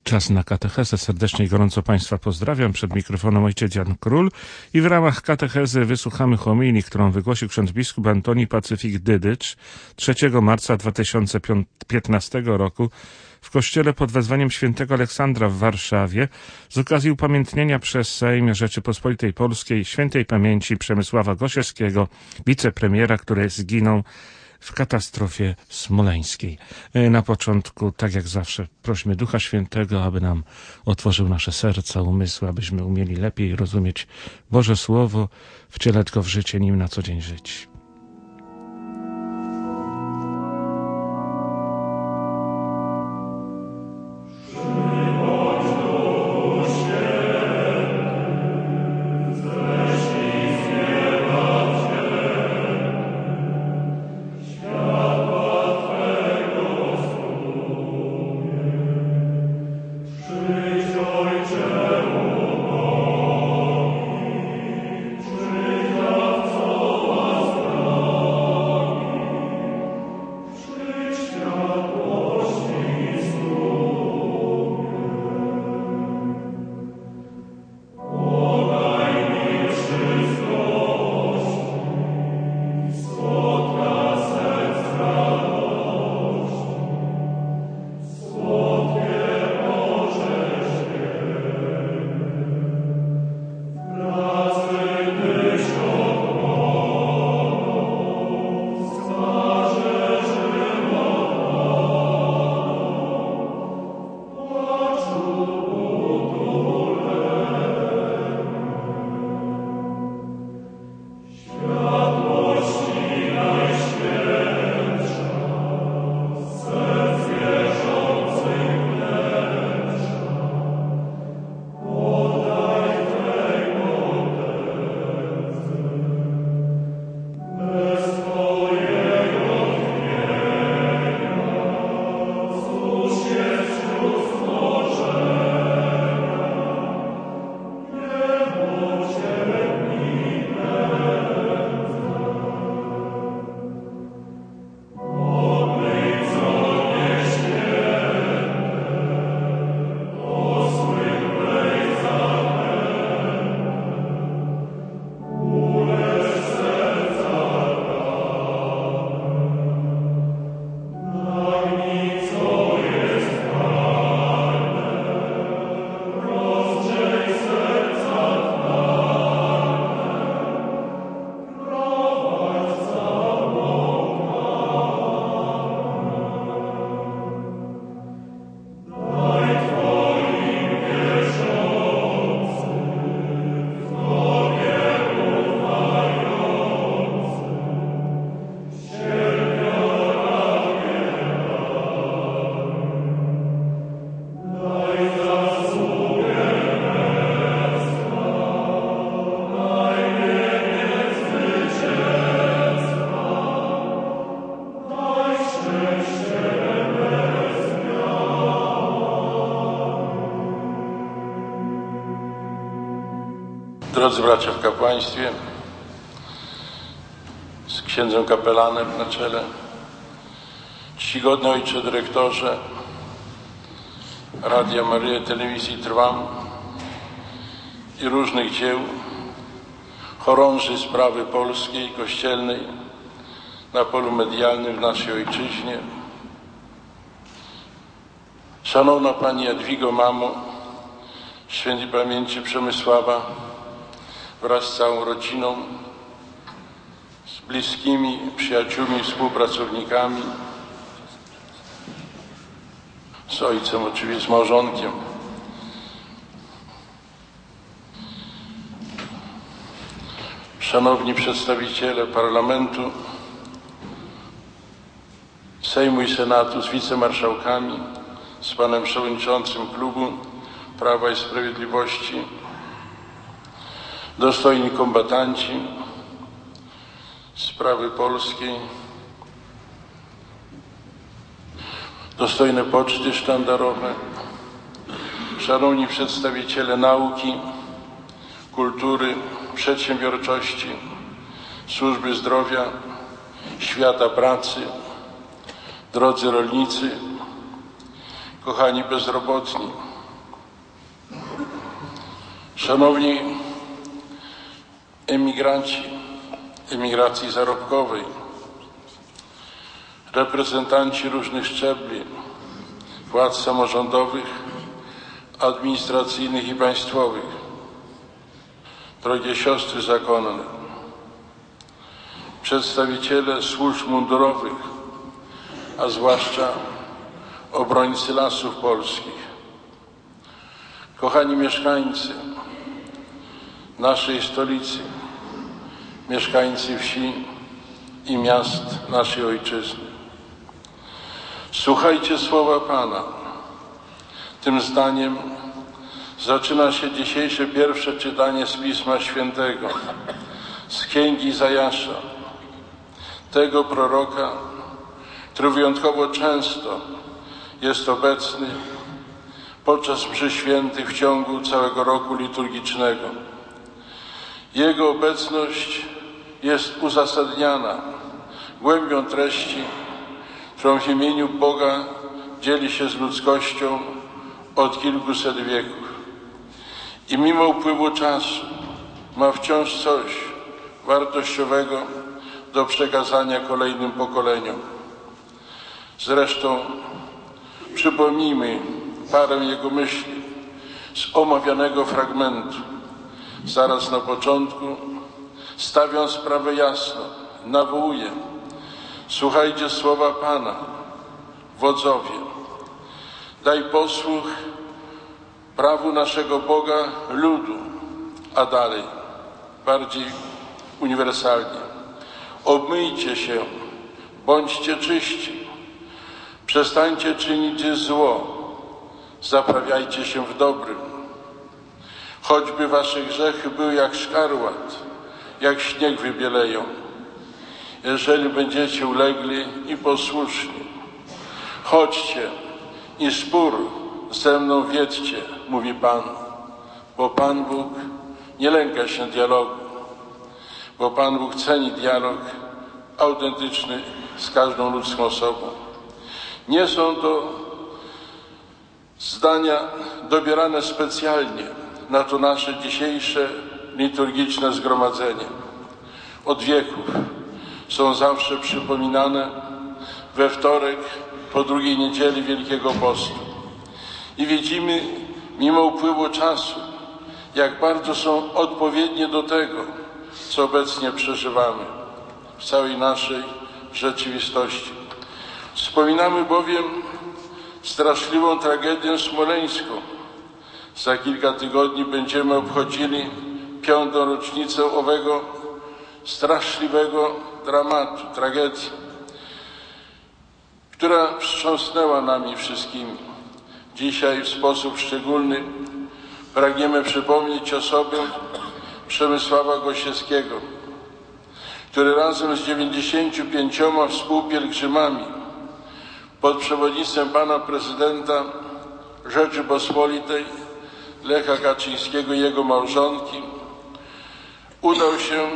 Czas na katechezę. Serdecznie i gorąco Państwa pozdrawiam. Przed mikrofonem ojciec Jan Król i w ramach katechezy wysłuchamy homilii, którą wygłosił ksiądz biskup Antoni Pacyfik Dydycz 3 marca 2015 roku w kościele pod wezwaniem świętego Aleksandra w Warszawie z okazji upamiętnienia przez Sejm Rzeczypospolitej Polskiej świętej pamięci Przemysława Gosiewskiego, wicepremiera, który zginął w katastrofie smoleńskiej. Na początku, tak jak zawsze, prośmy Ducha Świętego, aby nam otworzył nasze serca, umysły, abyśmy umieli lepiej rozumieć Boże Słowo, wcielać go w życie, nim na co dzień żyć. Drodzy bracia w kapłaństwie, z księdzem kapelanem na czele, czcigodny ojcze dyrektorze Radia Maryja, Telewizji Trwam i różnych dzieł, chorąży sprawy polskiej, kościelnej na polu medialnym w naszej ojczyźnie, szanowna Pani Jadwigo, mamo świętej pamięci Przemysława, wraz z całą rodziną, z bliskimi, przyjaciółmi, współpracownikami, z ojcem oczywiście, z małżonkiem. Szanowni przedstawiciele Parlamentu, Sejmu i Senatu z wicemarszałkami, z panem przewodniczącym klubu Prawa i Sprawiedliwości, dostojni kombatanci sprawy polskiej, dostojne poczty sztandarowe, szanowni przedstawiciele nauki, kultury, przedsiębiorczości, służby zdrowia, świata pracy, drodzy rolnicy, kochani bezrobotni, Szanowni emigranci, emigracji zarobkowej, reprezentanci różnych szczebli, władz samorządowych, administracyjnych i państwowych, drogie siostry zakonne, przedstawiciele służb mundurowych, a zwłaszcza obrońcy Lasów Polskich, kochani mieszkańcy naszej stolicy, mieszkańcy wsi i miast naszej ojczyzny. Słuchajcie słowa Pana. Tym zdaniem zaczyna się dzisiejsze pierwsze czytanie z Pisma Świętego, z Księgi Izajasza, tego proroka, który wyjątkowo często jest obecny podczas mszy świętych w ciągu całego roku liturgicznego. Jego obecność jest uzasadniana głębią treści, którą w imieniu Boga dzieli się z ludzkością od kilkuset wieków. I mimo upływu czasu ma wciąż coś wartościowego do przekazania kolejnym pokoleniom. Zresztą przypomnijmy parę jego myśli z omawianego fragmentu. Zaraz na początku, stawiam sprawę jasno, nawołuję: słuchajcie słowa Pana, wodzowie. Daj posłuch prawu naszego Boga, ludu, a dalej, bardziej uniwersalnie. Obmyjcie się, bądźcie czyści, przestańcie czynić zło, zaprawiajcie się w dobrym. Choćby wasze grzechy były jak szkarłat, jak śnieg wybieleją, jeżeli będziecie ulegli i posłuszni. Chodźcie i spór ze mną wiedźcie, mówi Pan, bo Pan Bóg nie lęka się dialogu, bo Pan Bóg ceni dialog autentyczny z każdą ludzką osobą. Nie są to zdania dobierane specjalnie na to nasze dzisiejsze liturgiczne zgromadzenie. Od wieków są zawsze przypominane we wtorek po drugiej niedzieli Wielkiego Postu. I widzimy, mimo upływu czasu, jak bardzo są odpowiednie do tego, co obecnie przeżywamy w całej naszej rzeczywistości. Wspominamy bowiem straszliwą tragedię smoleńską. Za kilka tygodni będziemy obchodzili 5. rocznicę owego straszliwego dramatu, tragedii, która wstrząsnęła nami wszystkimi. Dzisiaj w sposób szczególny pragniemy przypomnieć osobę Przemysława Gosiewskiego, który razem z 95 współpielgrzymami pod przewodnictwem pana prezydenta Rzeczypospolitej Lecha Kaczyńskiego i jego małżonki udał się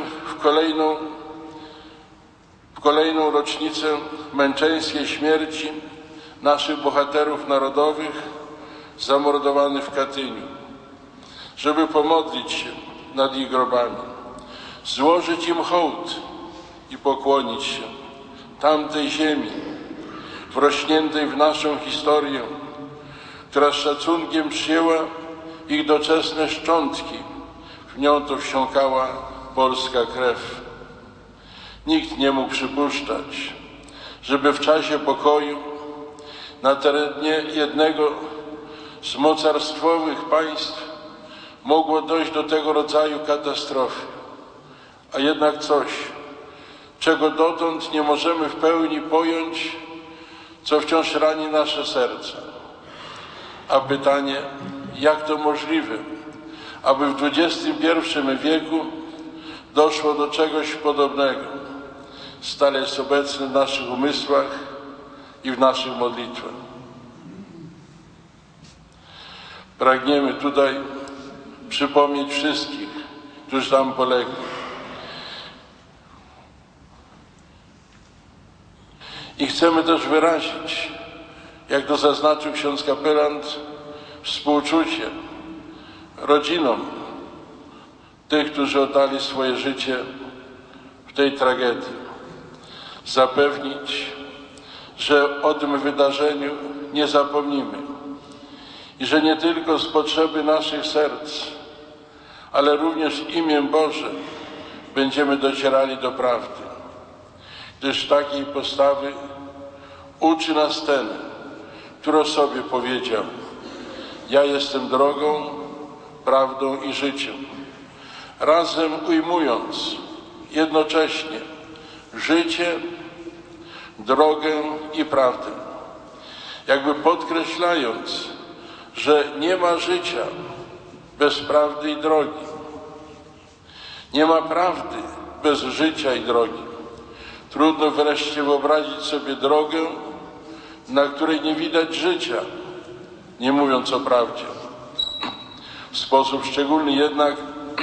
w kolejną rocznicę męczeńskiej śmierci naszych bohaterów narodowych zamordowanych w Katyniu, żeby pomodlić się nad ich grobami, złożyć im hołd i pokłonić się tamtej ziemi, wrośniętej w naszą historię, która z szacunkiem przyjęła ich doczesne szczątki. W nią to wsiąkała polska krew. Nikt nie mógł przypuszczać, żeby w czasie pokoju na terenie jednego z mocarstwowych państw mogło dojść do tego rodzaju katastrofy. A jednak coś, czego dotąd nie możemy w pełni pojąć, co wciąż rani nasze serca. A pytanie, jak to możliwe, aby w XXI wieku doszło do czegoś podobnego, stale jest obecne w naszych umysłach i w naszych modlitwach. Pragniemy tutaj przypomnieć wszystkich, którzy tam polegli. I chcemy też wyrazić, jak to zaznaczył ksiądz kapelan, współczucie rodzinom tych, którzy oddali swoje życie w tej tragedii. Zapewnić, że o tym wydarzeniu nie zapomnimy i że nie tylko z potrzeby naszych serc, ale również w imię Boże będziemy docierali do prawdy. Gdyż takiej postawy uczy nas ten, który o sobie powiedział: ja jestem drogą, prawdą i życiem. Razem ujmując jednocześnie życie, drogę i prawdę. Jakby podkreślając, że nie ma życia bez prawdy i drogi. Nie ma prawdy bez życia i drogi. Trudno wreszcie wyobrazić sobie drogę, na której nie widać życia, nie mówiąc o prawdzie. W sposób szczególny jednak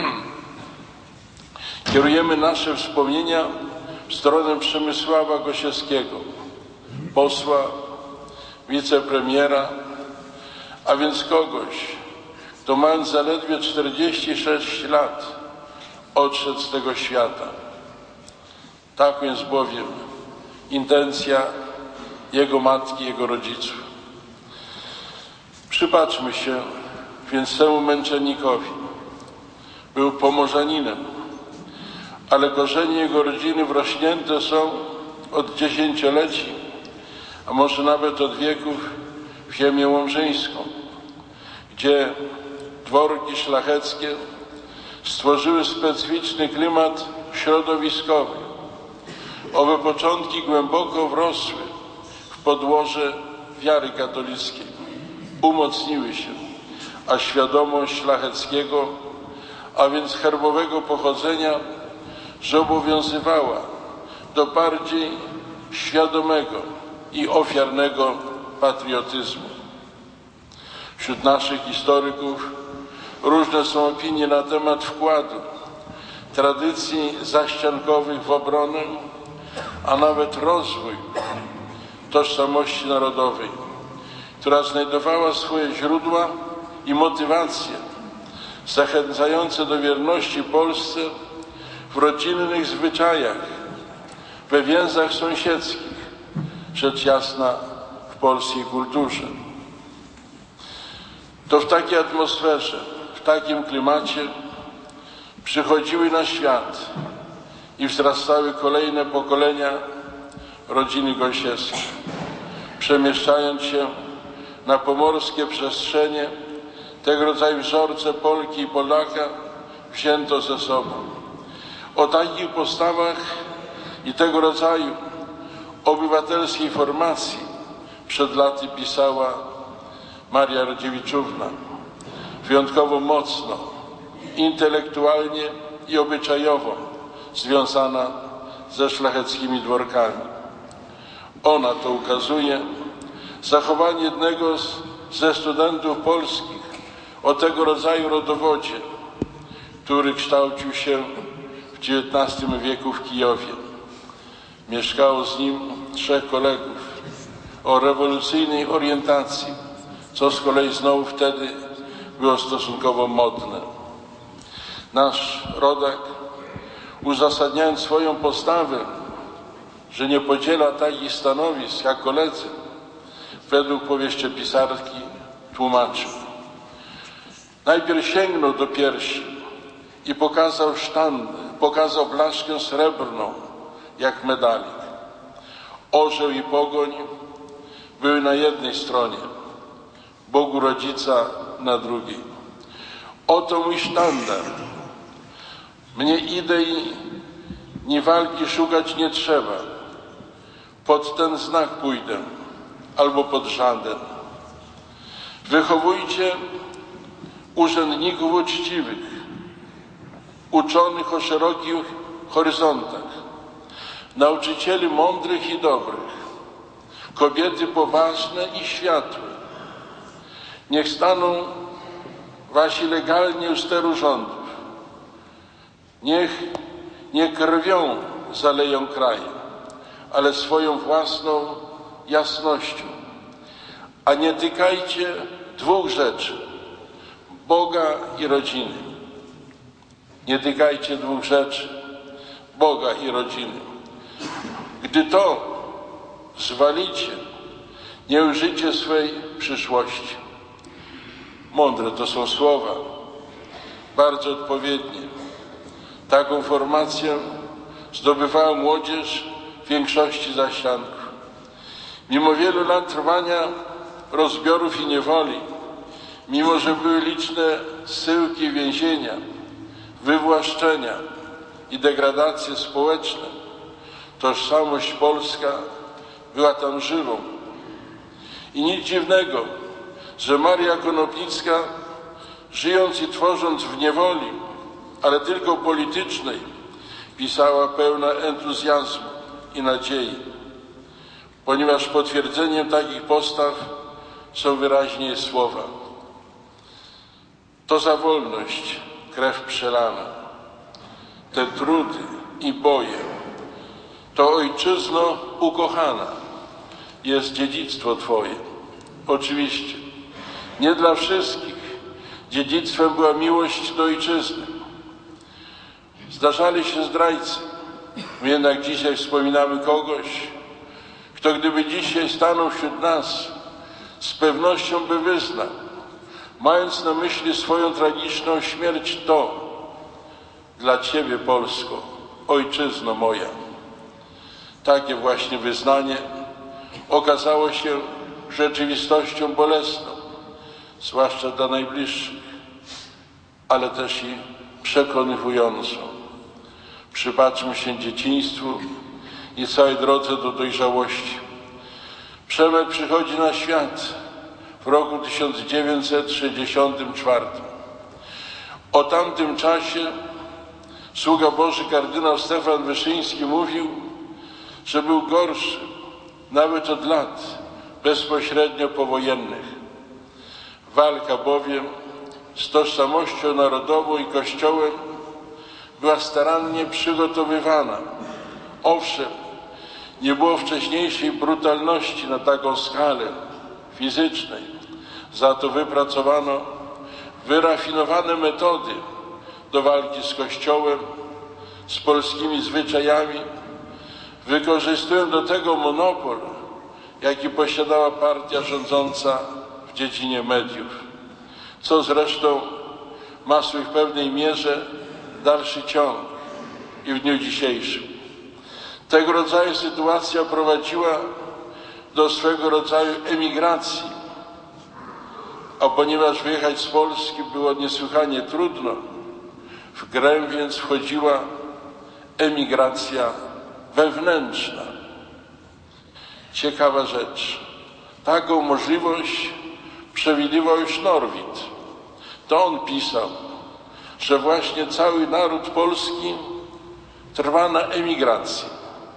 kierujemy nasze wspomnienia w stronę Przemysława Gosiewskiego, posła, wicepremiera, a więc kogoś, kto mając zaledwie 46 lat odszedł z tego świata. Taką jest bowiem intencja jego matki, jego rodziców. Przypatrzmy się więc temu męczennikowi. Był Pomorzaninem, ale korzenie jego rodziny wrośnięte są od dziesięcioleci, a może nawet od wieków w ziemię łomżyńską, gdzie dworki szlacheckie stworzyły specyficzny klimat środowiskowy. Owe początki głęboko wrosły w podłoże wiary katolickiej, umocniły się, a świadomość szlacheckiego, a więc herbowego pochodzenia, zobowiązywała do bardziej świadomego i ofiarnego patriotyzmu. Wśród naszych historyków różne są opinie na temat wkładu tradycji zaściankowych w obronę, a nawet rozwój tożsamości narodowej, która znajdowała swoje źródła i motywacje zachęcające do wierności Polsce w rodzinnych zwyczajach, we więzach sąsiedzkich, rzecz jasna w polskiej kulturze. To w takiej atmosferze, w takim klimacie przychodziły na świat i wzrastały kolejne pokolenia rodziny Gosiewskiej, przemieszczając się na pomorskie przestrzenie. Tego rodzaju wzorce Polki i Polaka wzięto ze sobą. O takich postawach i tego rodzaju obywatelskiej formacji przed laty pisała Maria Rodziewiczówna. Wyjątkowo mocno, intelektualnie i obyczajowo związana ze szlacheckimi dworkami. Ona to ukazuje zachowanie jednego ze studentów polskich o tego rodzaju rodowodzie, który kształcił się w XIX wieku w Kijowie. Mieszkało z nim 3 kolegów o rewolucyjnej orientacji, co z kolei znowu wtedy było stosunkowo modne. Nasz rodak, uzasadniając swoją postawę, że nie podziela takich stanowisk jak koledzy, według powieściopisarki tłumaczył. Najpierw sięgnął do piersi i pokazał sztandę, pokazał blaszkę srebrną, jak medalik. Orzeł i pogoń były na jednej stronie, Bogu Rodzica na drugiej. Oto mój sztandar. Mnie idei ni walki szukać nie trzeba. Pod ten znak pójdę, albo pod żaden. Wychowujcie urzędników uczciwych, uczonych o szerokich horyzontach, nauczycieli mądrych i dobrych, kobiety poważne i światłe. Niech staną wasi legalnie u steru rządów. Niech nie krwią zaleją kraj, ale swoją własną jasnością. A nie tykajcie 2 rzeczy: Boga i rodziny. Nie tykajcie dwóch rzeczy, Boga i rodziny. Gdy to zwalicie, nie ujrzycie swej przyszłości. Mądre to są słowa, bardzo odpowiednie. Taką formację zdobywała młodzież w większości zaświatków. Mimo wielu lat trwania rozbiorów i niewoli, mimo że były liczne zsyłki więzienia, wywłaszczenia i degradacje społeczne, tożsamość polska była tam żywą. I nic dziwnego, że Maria Konopnicka, żyjąc i tworząc w niewoli, ale tylko politycznej, pisała pełna entuzjazmu i nadziei, ponieważ potwierdzeniem takich postaw są wyraźnie jej słowa. To za wolność krew przelana, te trudy i boje, to ojczyzno ukochana, jest dziedzictwo Twoje. Oczywiście, nie dla wszystkich dziedzictwem była miłość do ojczyzny. Zdarzali się zdrajcy. My jednak dzisiaj wspominamy kogoś, kto gdyby dzisiaj stanął wśród nas, z pewnością by wyznał, mając na myśli swoją tragiczną śmierć, to dla Ciebie, Polsko, ojczyzno moja. Takie właśnie wyznanie okazało się rzeczywistością bolesną, zwłaszcza dla najbliższych, ale też i przekonywującą. Przypatrzmy się dzieciństwu i całej drodze do dojrzałości. Przemek przychodzi na świat w roku 1964. O tamtym czasie sługa Boży kardynał Stefan Wyszyński mówił, że był gorszy nawet od lat bezpośrednio powojennych. Walka bowiem z tożsamością narodową i Kościołem była starannie przygotowywana. Owszem, nie było wcześniejszej brutalności na taką skalę fizycznej, za to wypracowano wyrafinowane metody do walki z Kościołem, z polskimi zwyczajami, wykorzystując do tego monopol, jaki posiadała partia rządząca w dziedzinie mediów, co zresztą ma swój w pewnej mierze dalszy ciąg i w dniu dzisiejszym. Tego rodzaju sytuacja prowadziła do swego rodzaju emigracji, a ponieważ wyjechać z Polski było niesłychanie trudno, w grę więc wchodziła emigracja wewnętrzna. Ciekawa rzecz. Taką możliwość przewidywał już Norwid. To on pisał, że właśnie cały naród polski trwa na emigracji.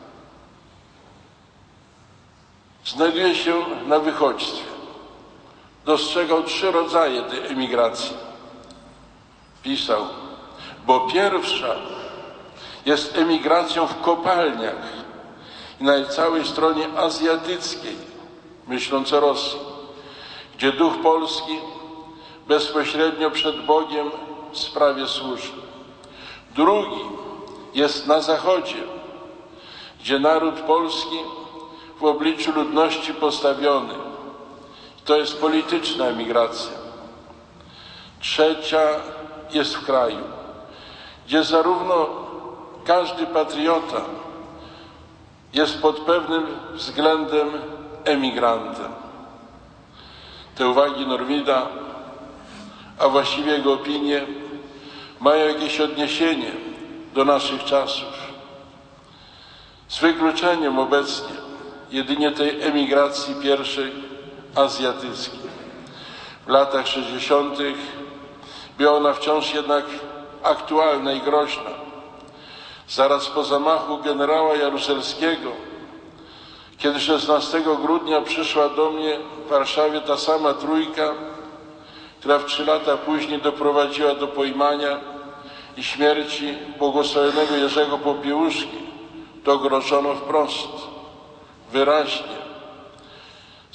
Znajduje się na wychodźstwie. Dostrzegał 3 rodzaje tej emigracji. Pisał, bo pierwsza jest emigracją w kopalniach i na całej stronie azjatyckiej, myśląc o Rosji, gdzie duch polski bezpośrednio przed Bogiem w sprawie służy. Drugi jest na zachodzie, gdzie naród polski w obliczu ludności postawiony. To jest polityczna emigracja. Trzecia jest w kraju, gdzie zarówno każdy patriota jest pod pewnym względem emigrantem. Te uwagi Norwida, a właściwie jego opinie, mają jakieś odniesienie do naszych czasów. Z wykluczeniem obecnie jedynie tej emigracji pierwszej azjatyckiej. W latach 60. była ona wciąż jednak aktualna i groźna. Zaraz po zamachu generała Jaruzelskiego, kiedy 16 grudnia przyszła do mnie w Warszawie ta sama trójka, która w 3 lata później doprowadziła do pojmania i śmierci błogosławionego Jerzego Popiełuszki, to grożono wprost, wyraźnie,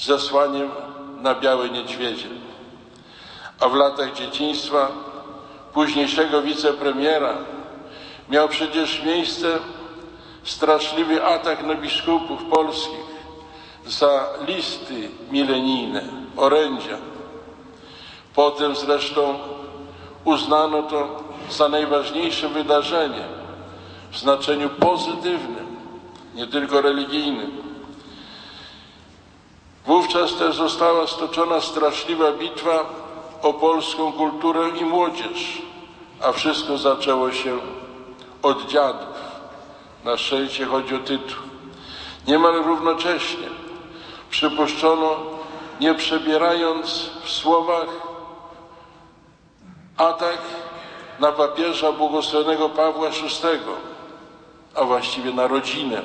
zesłaniem na białe niedźwiedzie. A w latach dzieciństwa późniejszego wicepremiera, miał przecież miejsce straszliwy atak na biskupów polskich za listy milenijne, orędzia. Potem zresztą uznano to za najważniejsze wydarzenie w znaczeniu pozytywnym, nie tylko religijnym. Wówczas też została stoczona straszliwa bitwa o polską kulturę i młodzież, a wszystko zaczęło się od dziadów. Na szczęście chodzi o tytuł. Niemal równocześnie przypuszczono, nie przebierając w słowach, atak na papieża błogosławionego Pawła VI, a właściwie na rodzinę.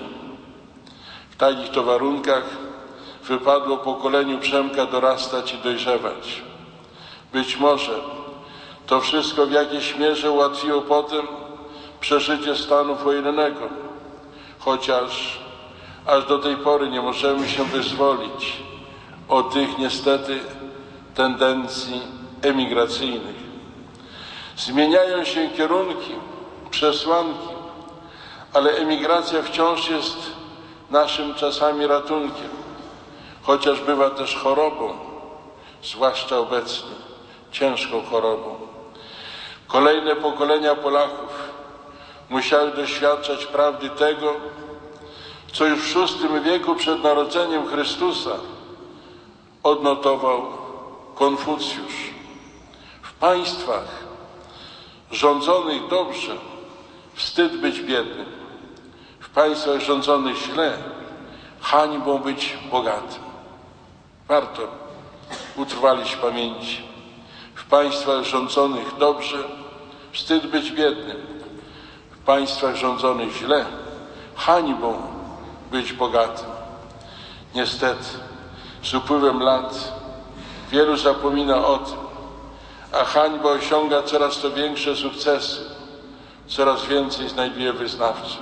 W takich to warunkach wypadło pokoleniu Przemka dorastać i dojrzewać. Być może to wszystko w jakiejś mierze ułatwiło potem przeżycie stanu wojennego, chociaż aż do tej pory nie możemy się wyzwolić od tych niestety tendencji emigracyjnych. Zmieniają się kierunki, przesłanki, ale emigracja wciąż jest naszym czasami ratunkiem, chociaż bywa też chorobą, zwłaszcza obecnie, ciężką chorobą. Kolejne pokolenia Polaków musiały doświadczać prawdy tego, co już w VI wieku przed narodzeniem Chrystusa odnotował Konfucjusz. W państwach rządzonych dobrze wstyd być biednym. W państwach rządzonych źle hańbą być bogatym. Warto utrwalić w pamięci. W państwach rządzonych dobrze wstyd być biednym. W państwach rządzonych źle hańbą być bogatym. Niestety, z upływem lat wielu zapomina o tym, a hańba osiąga coraz to większe sukcesy, coraz więcej znajduje wyznawców.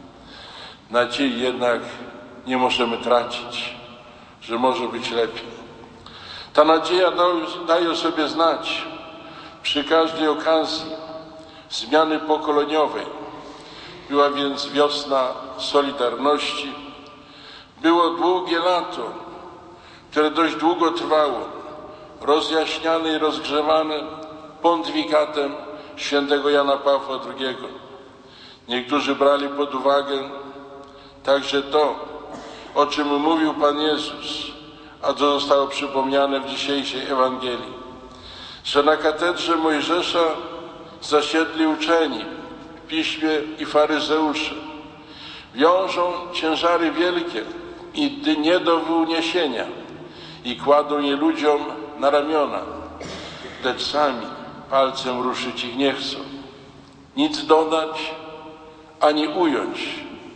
Nadziei jednak nie możemy tracić, że może być lepiej. Ta nadzieja daje o sobie znać przy każdej okazji zmiany pokoleniowej. Była więc wiosna Solidarności, było długie lato, które dość długo trwało, rozjaśniane i rozgrzewane pontyfikatem świętego Jana Pawła II. Niektórzy brali pod uwagę także to, o czym mówił Pan Jezus, a co zostało przypomniane w dzisiejszej Ewangelii, że na katedrze Mojżesza zasiedli uczeni w piśmie i faryzeusze. Wiążą ciężary wielkie i nie do wyniesienia i kładą je ludziom na ramiona, lecz sami palcem ruszyć ich nie chcą. Nic dodać, ani ująć.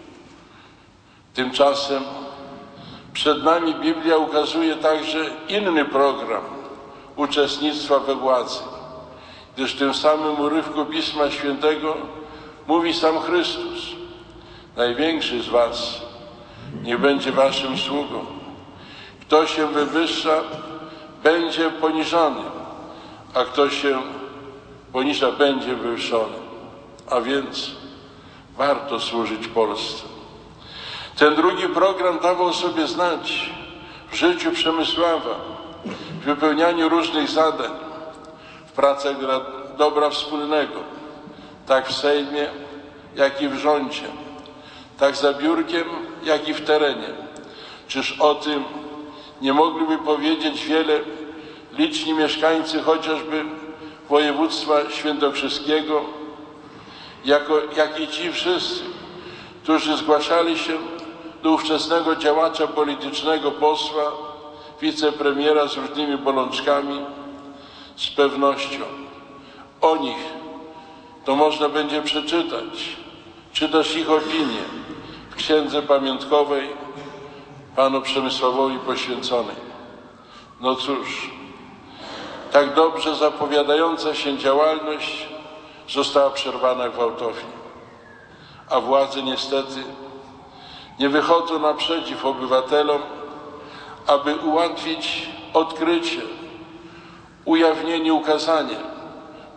Tymczasem przed nami Biblia ukazuje także inny program uczestnictwa we władzy, gdyż w tym samym urywku Pisma Świętego mówi sam Chrystus: największy z was niech będzie waszym sługą. Kto się wywyższa, będzie poniżony, a kto się poniża, będzie wywyższony. A więc warto służyć Polsce. Ten drugi program dawał sobie znać w życiu Przemysława, w wypełnianiu różnych zadań, w pracach dla dobra wspólnego, tak w Sejmie, jak i w rządzie, tak za biurkiem, jak i w terenie. Czyż o tym nie mogliby powiedzieć wiele liczni mieszkańcy chociażby województwa świętokrzyskiego, jak i ci wszyscy, którzy zgłaszali się do ówczesnego działacza politycznego, posła, wicepremiera z różnymi bolączkami? Z pewnością o nich to można będzie przeczytać, czy też ich opinię w księdze pamiątkowej panu Przemysławowi poświęconej. No cóż, tak dobrze zapowiadająca się działalność została przerwana gwałtownie, a władze niestety nie wychodzą naprzeciw obywatelom, aby ułatwić odkrycie, ujawnienie, ukazanie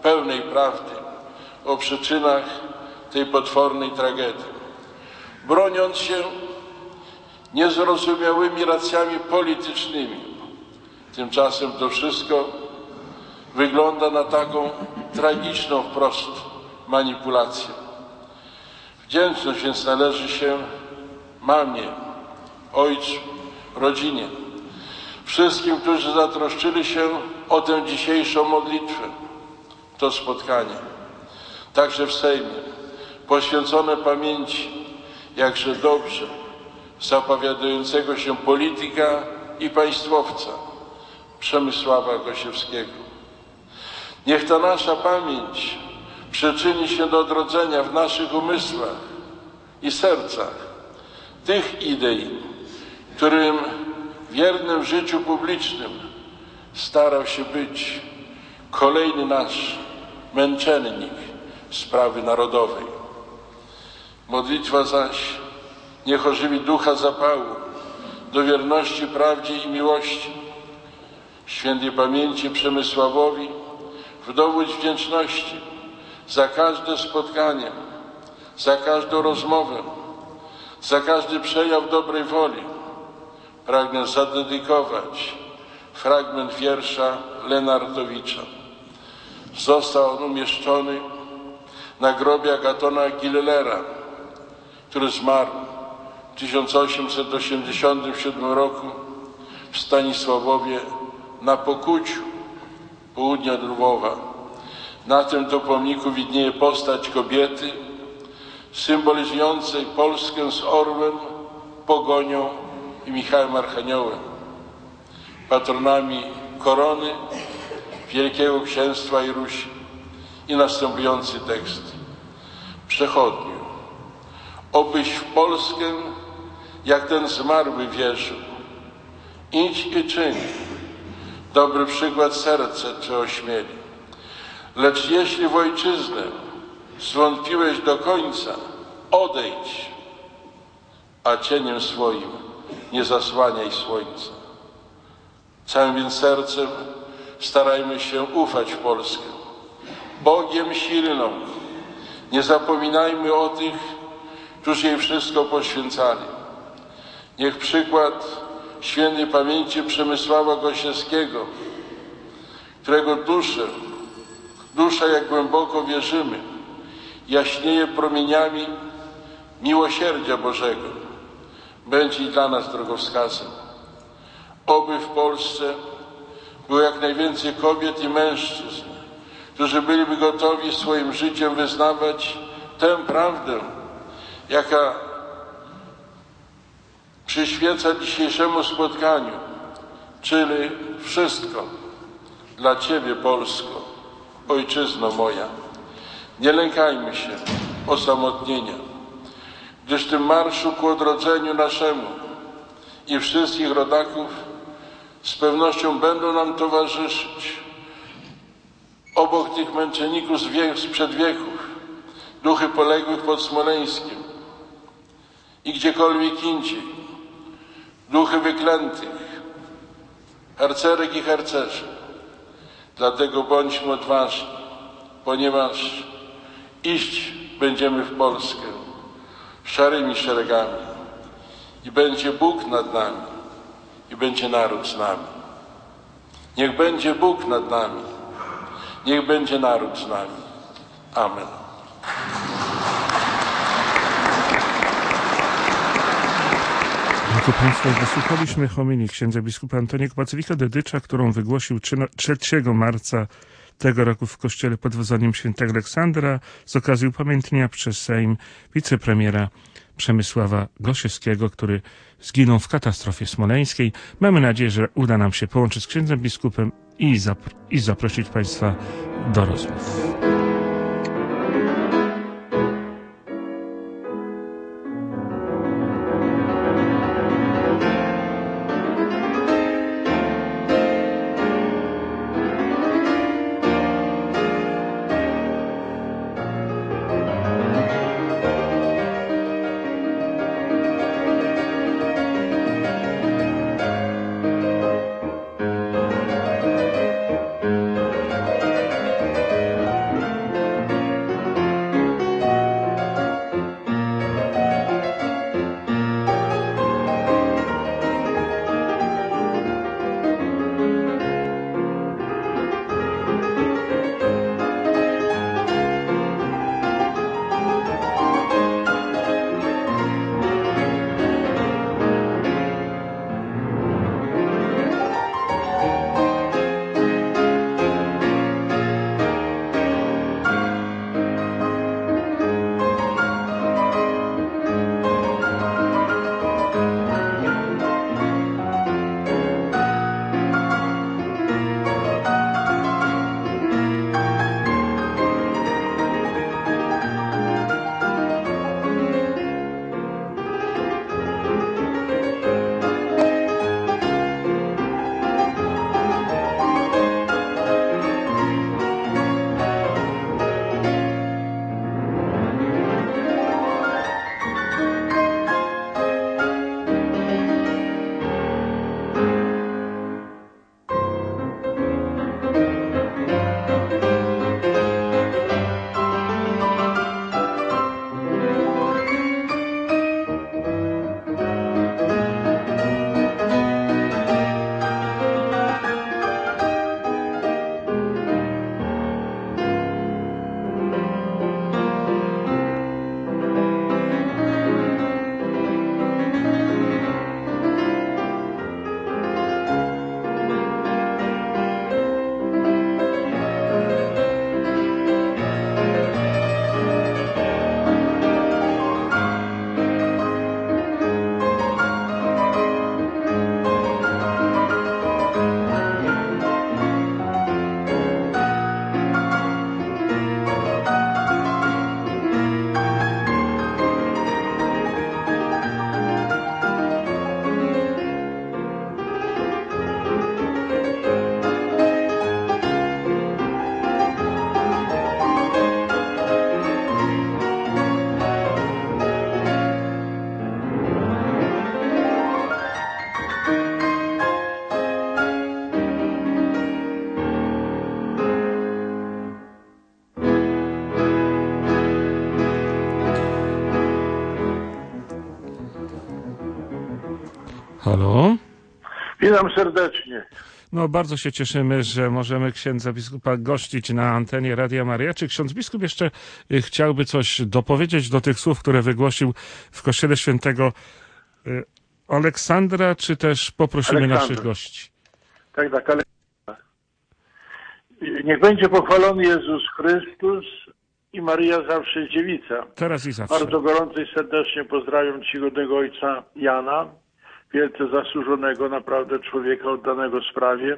pełnej prawdy o przyczynach tej potwornej tragedii, broniąc się niezrozumiałymi racjami politycznymi. Tymczasem to wszystko wygląda na taką tragiczną wprost manipulację. Wdzięczność więc należy się mamie, ojcu, rodzinie, wszystkim, którzy zatroszczyli się o tę dzisiejszą modlitwę, to spotkanie. Także w Sejmie, poświęcone pamięci jakże dobrze zapowiadającego się polityka i państwowca Przemysława Gosiewskiego. Niech ta nasza pamięć przyczyni się do odrodzenia w naszych umysłach i sercach tych idei, którym wiernym w życiu publicznym starał się być kolejny nasz męczennik sprawy narodowej. Modlitwa zaś niech ożywi ducha zapału do wierności, prawdzie i miłości. Świętej pamięci Przemysławowi w dowód wdzięczności za każde spotkanie, za każdą rozmowę, za każdy przejaw dobrej woli pragnę zadedykować fragment wiersza Lenartowicza. Został on umieszczony na grobie Agatona Gillelera, który zmarł w 1887 roku w Stanisławowie na Pokuciu, południe od Lwowa. Na tym to pomniku widnieje postać kobiety symbolizującej Polskę z orłem, pogonią i Michałem Archaniołem, patronami korony Wielkiego Księstwa i Rusi. I następujący tekst. Przechodniu, obyś w Polskę jak ten zmarły wierzył. Idź i czyń, dobry przykład serce Twe ośmieli. Lecz jeśli w ojczyznę zwątpiłeś do końca, odejdź, a cieniem swoim nie zasłaniaj słońca. Całym więc sercem starajmy się ufać w Polskę, Bogiem silną. Nie zapominajmy o tych, którzy jej wszystko poświęcali. Niech przykład świętej pamięci Przemysława Gosiewskiego, którego dusza, jak głęboko wierzymy, jaśnieje promieniami miłosierdzia Bożego, będzie i dla nas drogowskazem. Oby w Polsce było jak najwięcej kobiet i mężczyzn, którzy byliby gotowi swoim życiem wyznawać tę prawdę, jaka przyświeca dzisiejszemu spotkaniu, czyli wszystko dla Ciebie, Polsko, ojczyzno moja. Nie lękajmy się osamotnienia, gdyż w tym marszu ku odrodzeniu naszemu i wszystkich rodaków z pewnością będą nam towarzyszyć obok tych męczenników sprzed wieków duchy poległych pod Smoleńskiem i gdziekolwiek indziej, duchy wyklętych, harcerek i harcerzy. Dlatego bądźmy odważni, ponieważ iść będziemy w Polskę szarymi szeregami i będzie Bóg nad nami i będzie naród z nami. Niech będzie Bóg nad nami, niech będzie naród z nami. Amen. Jako Państwo wysłuchaliśmy homilii księdza biskupa Antoniego Pacyfika Dedycza, którą wygłosił 3 marca tego roku w kościele pod wezwaniem świętego Aleksandra z okazji upamiętnienia przez Sejm wicepremiera Przemysława Gosiewskiego, który zginął w katastrofie smoleńskiej. Mamy nadzieję, że uda nam się połączyć z księdzem biskupem i zaprosić Państwa do rozmów. Halo? Witam serdecznie. No, bardzo się cieszymy, że możemy księdza biskupa gościć na antenie Radia Maryja. Czy ksiądz biskup jeszcze chciałby coś dopowiedzieć do tych słów, które wygłosił w kościele świętego Aleksandra, czy też poprosimy naszych gości? Tak, ale niech będzie pochwalony Jezus Chrystus i Maryja zawsze dziewica. Teraz i zawsze. Bardzo gorąco i serdecznie pozdrawiam czcigodnego ojca Jana, wielce zasłużonego naprawdę człowieka oddanego sprawie.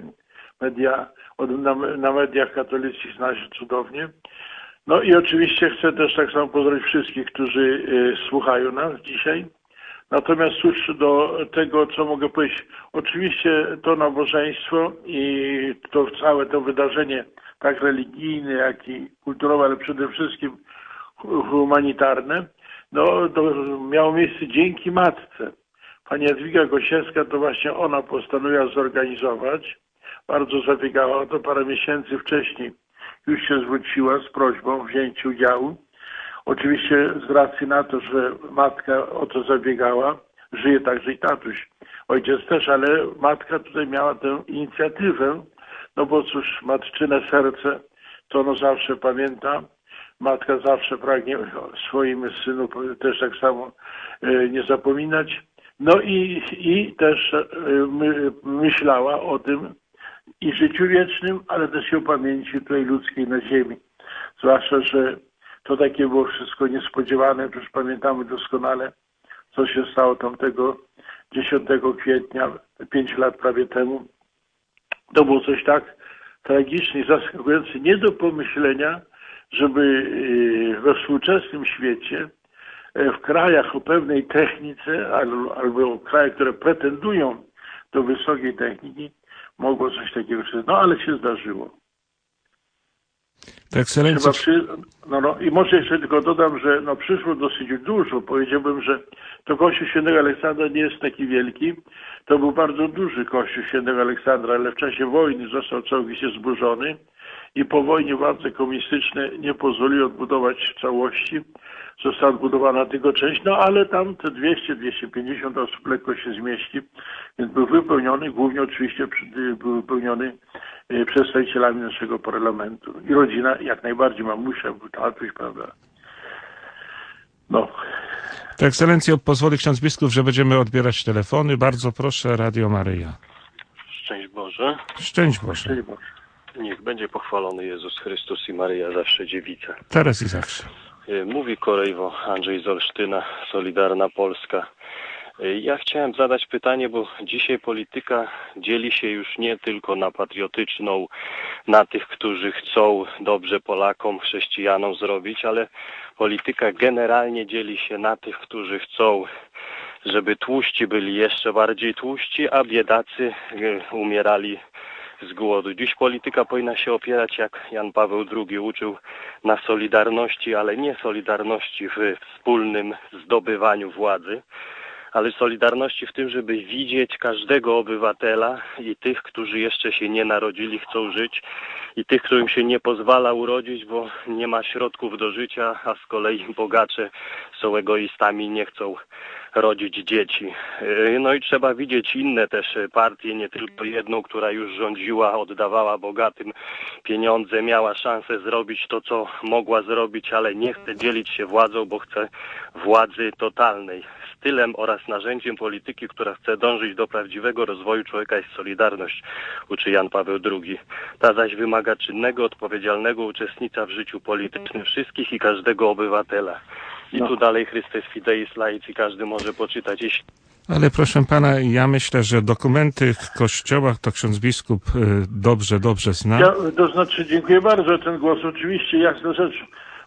Na mediach katolickich zna się cudownie. No i oczywiście chcę też tak samo pozdrowić wszystkich, którzy słuchają nas dzisiaj. Natomiast cóż do tego, co mogę powiedzieć. Oczywiście to nabożeństwo i to całe to wydarzenie tak religijne, jak i kulturowe, ale przede wszystkim humanitarne, no to miało miejsce dzięki matce. Pani Jadwiga Gosiewska to właśnie ona postanowiła zorganizować. Bardzo zabiegała o to, parę miesięcy wcześniej już się zwróciła z prośbą o wzięcie udziału. Oczywiście z racji na to, że matka o to zabiegała, żyje także i tatuś, ojciec też, ale matka tutaj miała tę inicjatywę, no bo cóż, matczyne serce, to ono zawsze pamięta, matka zawsze pragnie swoim synu też tak samo nie zapominać. No i też myślała o tym i życiu wiecznym, ale też i o pamięci tutaj ludzkiej na ziemi. Zwłaszcza, że to takie było wszystko niespodziewane, przecież pamiętamy doskonale, co się stało tamtego 10 kwietnia, 5 lat prawie temu. To było coś tak tragicznie i zaskakujące, nie do pomyślenia, żeby we współczesnym świecie, w krajach o pewnej technice, albo krajach, które pretendują do wysokiej techniki, mogło coś takiego się. No ale się zdarzyło. Ekscelencja. I może jeszcze tylko dodam, że przyszło dosyć dużo. Powiedziałbym, że to Kościół Świętego Aleksandra nie jest taki wielki. To był bardzo duży Kościół Świętego Aleksandra, ale w czasie wojny został całkowicie zburzony i po wojnie władze komunistyczne nie pozwoliły odbudować w całości. Została odbudowana tylko część, no ale tam te 200-250 osób lekko się zmieści, więc był wypełniony, głównie oczywiście był wypełniony przedstawicielami naszego parlamentu. I rodzina, jak najbardziej, mamusia, tatuś, prawda. No. To Ekscelencjo, pozwoli ksiądz biskup, że będziemy odbierać telefony. Bardzo proszę, Radio Maryja. Szczęść Boże. Szczęść Boże. Szczęść Boże. Niech będzie pochwalony Jezus Chrystus i Maryja zawsze dziewica. Teraz i zawsze. Mówi Korejwo, Andrzej z Olsztyna, Solidarna Polska. Ja chciałem zadać pytanie, bo dzisiaj polityka dzieli się już nie tylko na patriotyczną, na tych, którzy chcą dobrze Polakom, chrześcijanom zrobić, ale polityka generalnie dzieli się na tych, którzy chcą, żeby tłuści byli jeszcze bardziej tłuści, a biedacy umierali z głodu. Dziś polityka powinna się opierać, jak Jan Paweł II uczył, na solidarności, ale nie solidarności w wspólnym zdobywaniu władzy, ale solidarności w tym, żeby widzieć każdego obywatela i tych, którzy jeszcze się nie narodzili, chcą żyć, i tych, którym się nie pozwala urodzić, bo nie ma środków do życia, a z kolei bogacze są egoistami, nie chcą rodzić dzieci. No i trzeba widzieć inne też partie, nie tylko jedną, która już rządziła, oddawała bogatym pieniądze, miała szansę zrobić to, co mogła zrobić, ale nie chce dzielić się władzą, bo chce władzy totalnej. Stylem oraz narzędziem polityki, która chce dążyć do prawdziwego rozwoju człowieka, jest solidarność, uczy Jan Paweł II. Ta zaś wymaga czynnego, odpowiedzialnego uczestnictwa w życiu politycznym wszystkich i każdego obywatela. I tu dalej Christes Fideis Laici każdy może poczytać. Ale proszę pana, ja myślę, że dokumenty w kościołach to ksiądz biskup dobrze zna. To znaczy, dziękuję bardzo za ten głos. Oczywiście, jasna rzecz.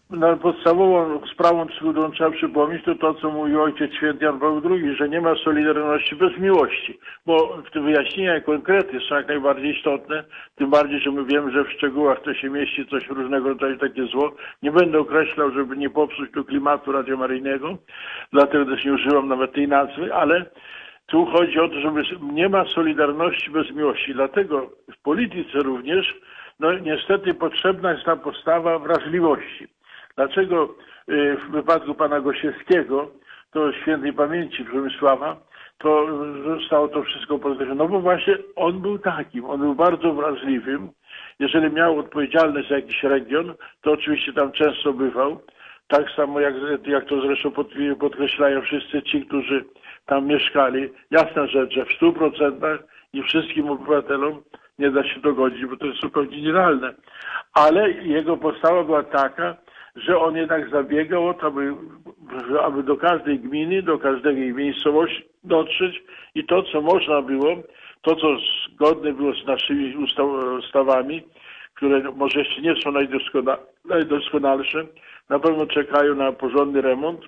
Podstawową sprawą, którą trzeba przypomnieć, to co mówił Ojciec Święty Jan Paweł II, że nie ma solidarności bez miłości. Bo w tym wyjaśnienia i konkrety są jak najbardziej istotne, tym bardziej, że my wiemy, że w szczegółach to się mieści coś różnego rodzaju takie zło. Nie będę określał, żeby nie popsuć tu klimatu radiomaryjnego, dlatego też nie używam nawet tej nazwy, ale tu chodzi o to, że nie ma solidarności bez miłości. Dlatego w polityce również, niestety potrzebna jest ta postawa wrażliwości. Dlaczego w wypadku pana Gosiewskiego, to świętej pamięci Przemysława, to zostało to wszystko podkreślone. No bo właśnie on był takim, on był bardzo wrażliwym. Jeżeli miał odpowiedzialność za jakiś region, to oczywiście tam często bywał. Tak samo jak to zresztą podkreślają wszyscy ci, którzy tam mieszkali. Jasna rzecz, że w 100% i wszystkim obywatelom nie da się dogodzić, bo to jest zupełnie nierealne. Ale jego postawa była taka, że on jednak zabiegał o to, aby do każdej gminy, do każdej miejscowości dotrzeć i to, co można było, to, co zgodne było z naszymi ustawami, które może jeszcze nie są najdoskonalsze, na pewno czekają na porządny remont,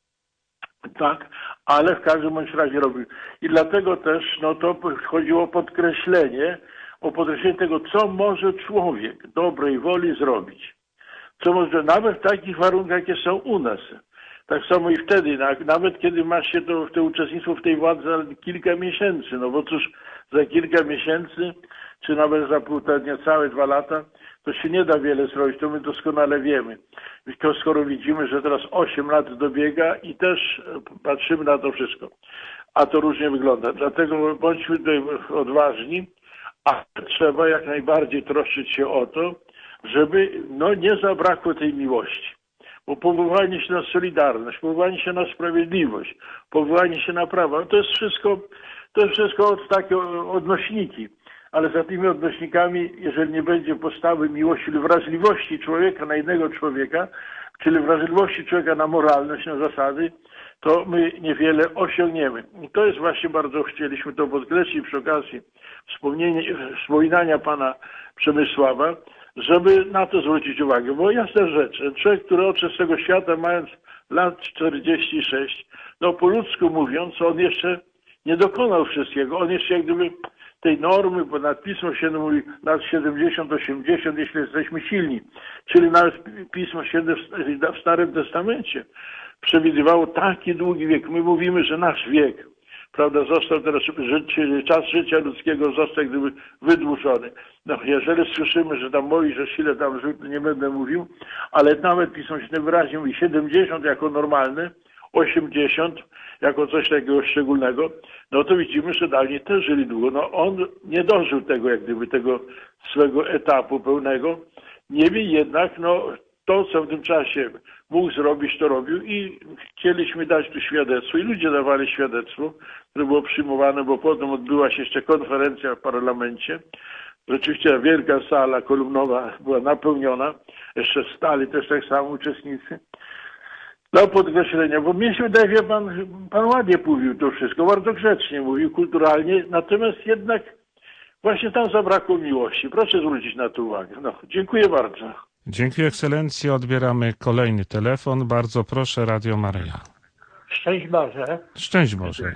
tak, ale w każdym bądź razie robił. I dlatego też to chodziło o podkreślenie tego, co może człowiek dobrej woli zrobić. Co może nawet w takich warunkach, jakie są u nas. Tak samo i wtedy, nawet kiedy ma się to uczestnictwo w tej władzy kilka miesięcy, no bo cóż, za kilka miesięcy, czy nawet za niecałe 2 lata, to się nie da wiele zrobić, to my doskonale wiemy. Skoro widzimy, że teraz 8 lat dobiega i też patrzymy na to wszystko. A to różnie wygląda. Dlatego bądźmy tutaj odważni, a trzeba jak najbardziej troszczyć się o to, żeby nie zabrakło tej miłości. Bo powołanie się na solidarność, powołanie się na sprawiedliwość, powołanie się na prawo, to jest wszystko takie odnośniki. Ale za tymi odnośnikami, jeżeli nie będzie postawy miłości lub wrażliwości człowieka na innego człowieka, czyli wrażliwości człowieka na moralność, na zasady, to my niewiele osiągniemy. I to jest właśnie bardzo, chcieliśmy to podkreślić przy okazji wspominania pana Przemysława, żeby na to zwrócić uwagę. Bo jasna rzecz, człowiek, który odszedł z tego świata mając lat 46, po ludzku mówiąc, on jeszcze nie dokonał wszystkiego. On jeszcze jak gdyby tej normy, bo nad Pismo Święte mówi lat 70-80, jeśli jesteśmy silni. Czyli nawet Pismo Święte w Starym Testamencie przewidywało taki długi wiek. My mówimy, że nasz wiek, prawda, został teraz, czas życia ludzkiego został gdyby wydłużony. Jeżeli słyszymy, że tam Mojżesz ile tam żył, to nie będę mówił, ale nawet Pismo Święte wyraźnie mówi 70 jako normalne, 80 jako coś takiego szczególnego, to widzimy, że dalej też żyli długo. On nie dożył tego, jak gdyby tego swego etapu pełnego. Niemniej jednak, to, co w tym czasie mógł zrobić, to robił i chcieliśmy dać tu świadectwo i ludzie dawali świadectwo, które było przyjmowane, bo potem odbyła się jeszcze konferencja w parlamencie. Rzeczywiście wielka sala kolumnowa była napełniona, jeszcze stali też tak samo uczestnicy. Dla podkreślenia, bo mnie się wydaje, że pan ładnie mówił to wszystko, bardzo grzecznie mówił, kulturalnie, natomiast jednak właśnie tam zabrakło miłości. Proszę zwrócić na to uwagę. Dziękuję bardzo. Dziękuję ekscelencjo. Odbieramy kolejny telefon. Bardzo proszę, Radio Maryja. Szczęść Boże. Szczęść Boże.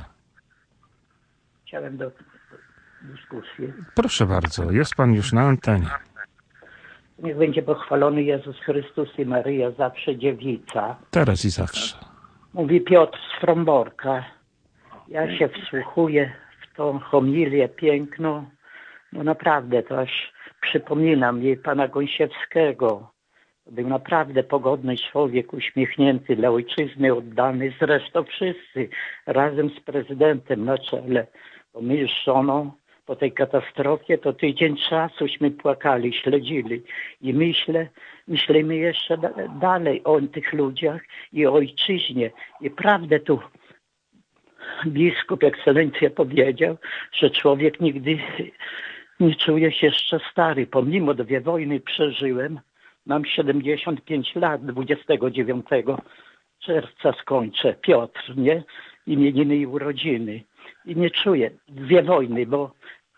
Chciałem do dyskusji. Proszę bardzo, jest pan już na antenie. Niech będzie pochwalony Jezus Chrystus i Maryja, zawsze dziewica. Teraz i zawsze. Mówi Piotr z Fromborka. Ja się wsłuchuję w tą homilię piękną. Naprawdę to aż przypomina mi pana Gąsiewskiego. Był naprawdę pogodny człowiek, uśmiechnięty, dla ojczyzny oddany. Zresztą wszyscy razem z prezydentem na czele. Bo my z żoną po tej katastrofie to tydzień czasuśmy płakali, śledzili. I myślimy jeszcze dalej o tych ludziach i o ojczyźnie. I prawdę tu biskup, ekscelencja powiedział, że człowiek nigdy nie czuje się jeszcze stary. Pomimo 2 wojny przeżyłem. Mam 75 lat, 29 czerwca skończę. Piotr, nie? Imieniny i urodziny. I nie czuję 2 wojny, bo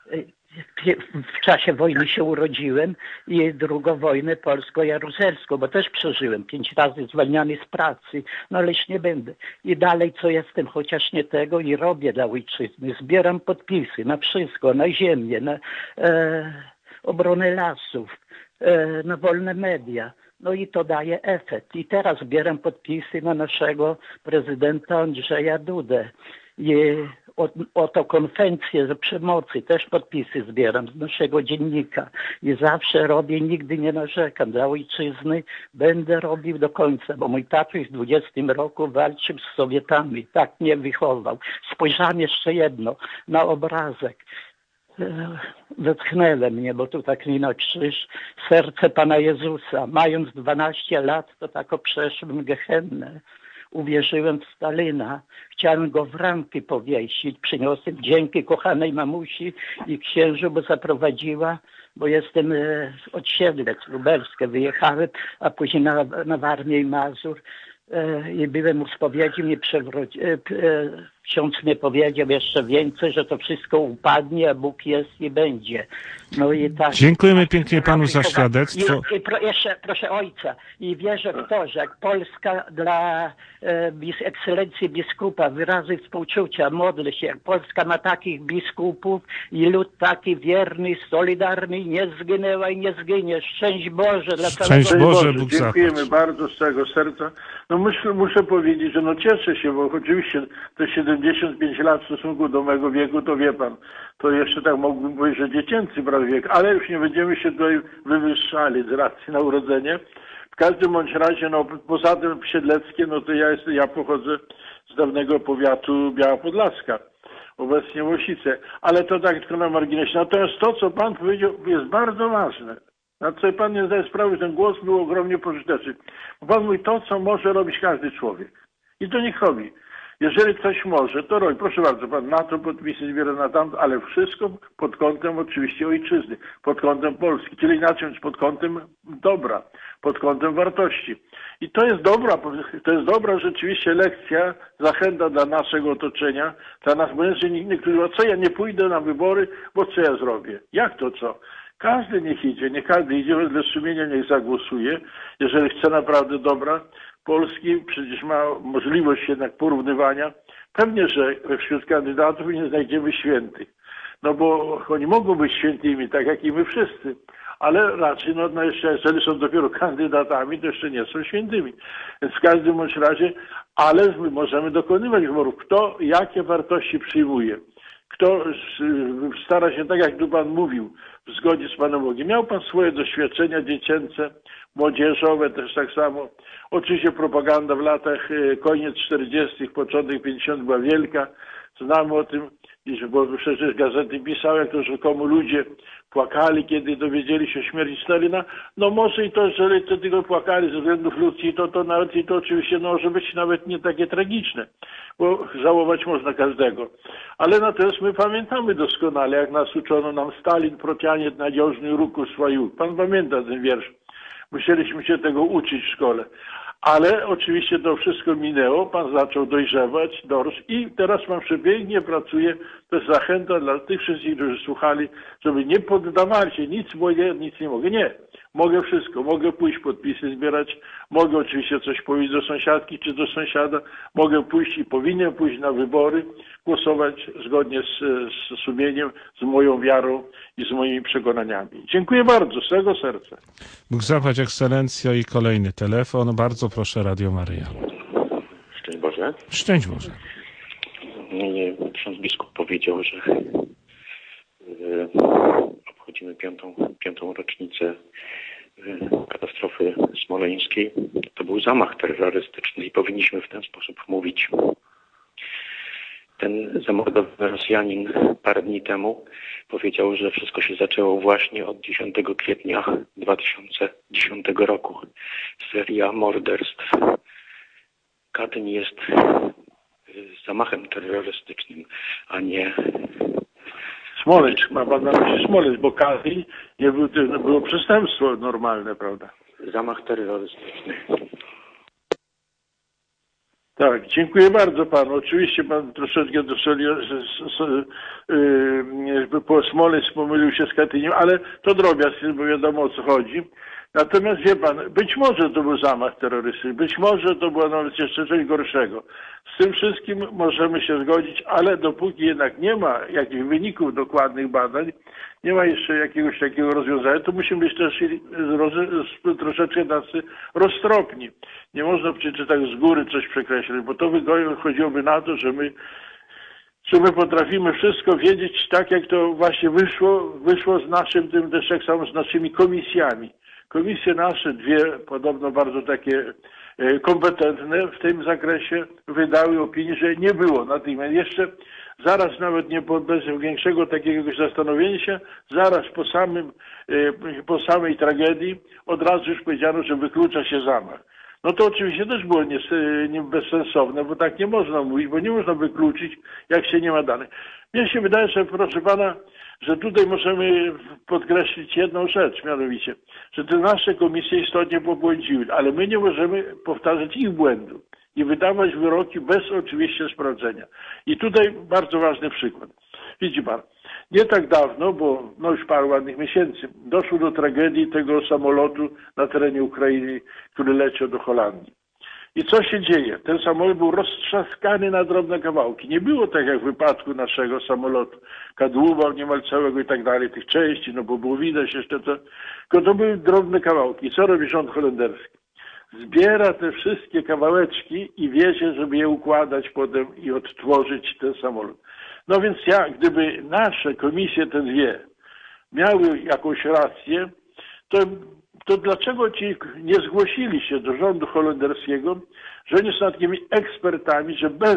w czasie wojny się urodziłem i drugą wojnę polsko-jaruzelską, bo też przeżyłem 5 razy zwalniany z pracy, ależ nie będę. I dalej co jestem, chociaż nie tego i robię dla ojczyzny. Zbieram podpisy na wszystko, na ziemię, na obronę lasów, na wolne media. I to daje efekt. I teraz zbieram podpisy na naszego prezydenta Andrzeja Dudę. I o to konwencję za przemocy też podpisy zbieram z naszego dziennika i zawsze robię, nigdy nie narzekam. Dla ojczyzny będę robił do końca, bo mój tatuś w 20 roku walczył z Sowietami, tak mnie wychował. Spojrzałem jeszcze jedno na obrazek. Wytchnęło mnie, bo tu tak nie na krzyż, serce Pana Jezusa. Mając 12 lat, to tak przeszłem gehennę. Uwierzyłem w Stalina. Chciałem go w ramki powiesić. Przyniosłem dzięki kochanej mamusi i księżu, bo zaprowadziła, bo jestem od Siedlec, Lubelskie. Wyjechałem, a później na Warmię i Mazur. I byłem u spowiedzi, ksiądz mnie powiedział jeszcze więcej, że to wszystko upadnie, a Bóg jest i będzie. No i tak. Dziękujemy pięknie panu za świadectwo. Jeszcze proszę ojca, i wierzę w to, że jak Polska dla ekscelencji biskupa wyrazy współczucia, modlę się, jak Polska ma takich biskupów i lud taki wierny, solidarny, nie zginęła i nie zginie. Szczęść Boże dla całego. Szczęść Boże, Bóg zapłać. Dziękujemy bardzo z całego serca. No muszę powiedzieć, że cieszę się, bo oczywiście te 75 lat w stosunku do mego wieku, to wie pan, to jeszcze tak mógłbym powiedzieć, że dziecięcy prawie wiek, ale już nie będziemy się tutaj wywyższali z racji na urodzenie. W każdym bądź razie, poza tym Siedleckie, to ja pochodzę z dawnego powiatu Biała Podlaska, obecnie Łosice, ale to tak tylko na marginesie. Natomiast to, co pan powiedział, jest bardzo ważne. Na co pan nie zdaje sprawy, że ten głos był ogromnie pożyteczny. Bo pan mówi to, co może robić każdy człowiek. I to niech robi. Jeżeli ktoś może, to robi. Proszę bardzo, pan na to podpisy zbiera, na tamto, ale wszystko pod kątem oczywiście ojczyzny, pod kątem Polski, czyli inaczej pod kątem dobra, pod kątem wartości. I to jest dobra rzeczywiście lekcja, zachęta dla naszego otoczenia, dla nas, bo jest niektórzy, co ja nie pójdę na wybory, bo co ja zrobię? Jak to co? Każdy niech idzie, nie każdy idzie, wedle sumienia niech zagłosuje, jeżeli chce naprawdę dobra Polski, przecież ma możliwość jednak porównywania. Pewnie, że wśród kandydatów nie znajdziemy świętych, no bo oni mogą być świętymi, tak jak i my wszyscy, ale raczej, jeszcze jeżeli są dopiero kandydatami, to jeszcze nie są świętymi. Więc w każdym bądź razie, ale my możemy dokonywać wyborów, kto jakie wartości przyjmuje. Kto stara się, tak jak tu pan mówił, w zgodzie z Panem Bogiem. Miał pan swoje doświadczenia dziecięce, młodzieżowe też tak samo. Oczywiście propaganda w latach koniec 40., początek 50. była wielka. Znamy o tym, bo przecież gazety pisały, jak to rzekomo ludzie płakali, kiedy dowiedzieli się o śmierci Stalina. No może i to, jeżeli to tylko płakali ze względów ludzkich, to nawet i to oczywiście może być nawet nie takie tragiczne, bo żałować można każdego. Ale natomiast my pamiętamy doskonale, jak nas uczono nam Stalin protianie надежную руку свою. Pan pamięta ten wiersz. Musieliśmy się tego uczyć w szkole. Ale oczywiście to wszystko minęło, pan zaczął dojrzewać, dorósł i teraz pan przepięknie pracuje. To jest zachęta dla tych wszystkich, którzy słuchali, żeby nie poddawali się, nic mogę, nic nie mogę. Nie, mogę wszystko, mogę pójść podpisy zbierać, mogę oczywiście coś powiedzieć do sąsiadki czy do sąsiada, mogę pójść i powinien pójść na wybory, głosować zgodnie z sumieniem, z moją wiarą i z moimi przekonaniami. Dziękuję bardzo, z całego serca. Bóg zapłać, ekscelencjo, i kolejny telefon. Bardzo proszę, Radio Maryja. Szczęść Boże. Szczęść Boże. Ksiądz biskup powiedział, że obchodzimy piątą rocznicę katastrofy smoleńskiej. To był zamach terrorystyczny i powinniśmy w ten sposób mówić. Ten zamordowany Rosjanin parę dni temu powiedział, że wszystko się zaczęło właśnie od 10 kwietnia 2010 roku. Seria morderstw. Katyn jest zamachem terrorystycznym, a nie... Smolecz, ma pan na myśli Smolecz, bo Katyn nie był, to było przestępstwo normalne, prawda? Zamach terrorystyczny. Tak, dziękuję bardzo panu. Oczywiście pan troszeczkę po Smolecz pomylił się z Katyniem, ale to drobiazg, bo wiadomo o co chodzi. Natomiast wie pan, być może to był zamach terrorystyczny, być może to było nawet jeszcze coś gorszego. Z tym wszystkim możemy się zgodzić, ale dopóki jednak nie ma jakichś wyników dokładnych badań, nie ma jeszcze jakiegoś takiego rozwiązania, to musimy być też troszeczkę tacy roztropni. Nie można przecież tak z góry coś przekreślić, bo to chodziłoby na to, że my że my potrafimy wszystko wiedzieć tak, jak to właśnie wyszło z naszym tym też tak samo z naszymi komisjami. Komisje nasze, dwie podobno bardzo takie kompetentne w tym zakresie, wydały opinię, że nie było natychmiast. Jeszcze zaraz nawet nie bez większego takiego zastanowienia się, zaraz po samej tragedii od razu już powiedziano, że wyklucza się zamach. No to oczywiście też było nie bezsensowne, bo tak nie można mówić, bo nie można wykluczyć, jak się nie ma danych. Mnie się wydaje, że proszę pana, że tutaj możemy podkreślić jedną rzecz, mianowicie, że te nasze komisje istotnie pobłądziły, ale my nie możemy powtarzać ich błędów i wydawać wyroki bez oczywiście sprawdzenia. I tutaj bardzo ważny przykład. Widzi pan, nie tak dawno, bo już parę ładnych miesięcy, doszło do tragedii tego samolotu na terenie Ukrainy, który leciał do Holandii. I co się dzieje? Ten samolot był roztrzaskany na drobne kawałki. Nie było tak jak w wypadku naszego samolotu. Kadłuba niemal całego i tak dalej, tych części, no bo było widać jeszcze to. Tylko to były drobne kawałki. I co robi rząd holenderski? Zbiera te wszystkie kawałeczki i wiezie, żeby je układać potem i odtworzyć ten samolot. No więc gdyby nasze komisje te dwie miały jakąś rację, to dlaczego ci nie zgłosili się do rządu holenderskiego, że oni są takimi ekspertami, że bez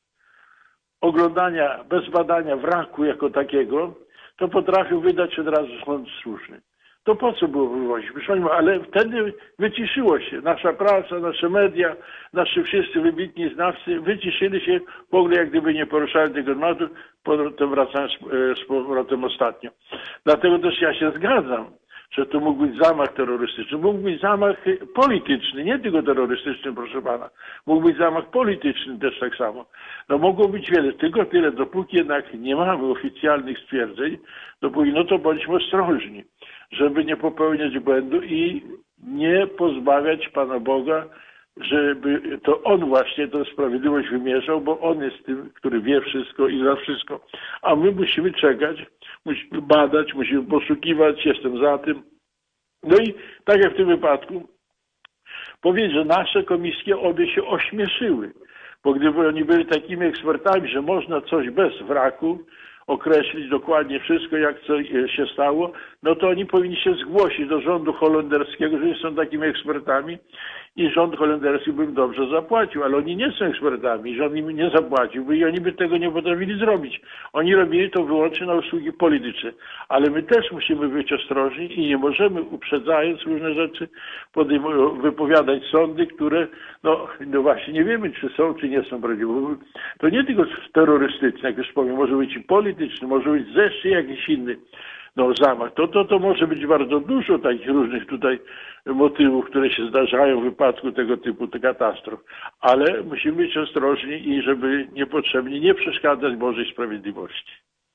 oglądania, bez badania wraku jako takiego, to potrafią wydać od razu sąd słuszny. To po co było wywozić? Ale wtedy wyciszyło się. Nasza prasa, nasze media, nasi wszyscy wybitni znawcy wyciszyli się, w ogóle jak gdyby nie poruszali tego tematu, potem wracając z powrotem ostatnio. Dlatego też ja się zgadzam, że to mógł być zamach terrorystyczny. Mógł być zamach polityczny, nie tylko terrorystyczny, proszę pana. Mógł być zamach polityczny też tak samo. No mogło być wiele, tylko tyle, dopóki jednak nie mamy oficjalnych stwierdzeń, dopóki, no to bądźmy ostrożni, żeby nie popełniać błędu i nie pozbawiać Pana Boga, żeby to On właśnie tę sprawiedliwość wymierzał, bo On jest tym, który wie wszystko i zna wszystko. A my musimy czekać, musimy badać, musimy poszukiwać, jestem za tym. No i tak jak w tym wypadku, powiedzieć, że nasze komisje obie się ośmieszyły, bo gdyby oni byli takimi ekspertami, że można coś bez wraku określić dokładnie wszystko, jak co się stało, no to oni powinni się zgłosić do rządu holenderskiego, że są takimi ekspertami i rząd holenderski by im dobrze zapłacił, ale oni nie są ekspertami, rząd im nie zapłaciłby i oni by tego nie potrafili zrobić. Oni robili to wyłącznie na usługi polityczne, ale my też musimy być ostrożni i nie możemy, uprzedzając różne rzeczy, wypowiadać sądy, które no właśnie nie wiemy, czy są, czy nie są prawdziwe. To nie tylko terrorystyczne, jak już powiem, może być i polityczny, może być jeszcze jakiś inny zamach. To może być bardzo dużo takich różnych tutaj motywów, które się zdarzają w wypadku tego typu katastrof. Ale musimy być ostrożni i żeby niepotrzebnie nie przeszkadzać Bożej sprawiedliwości.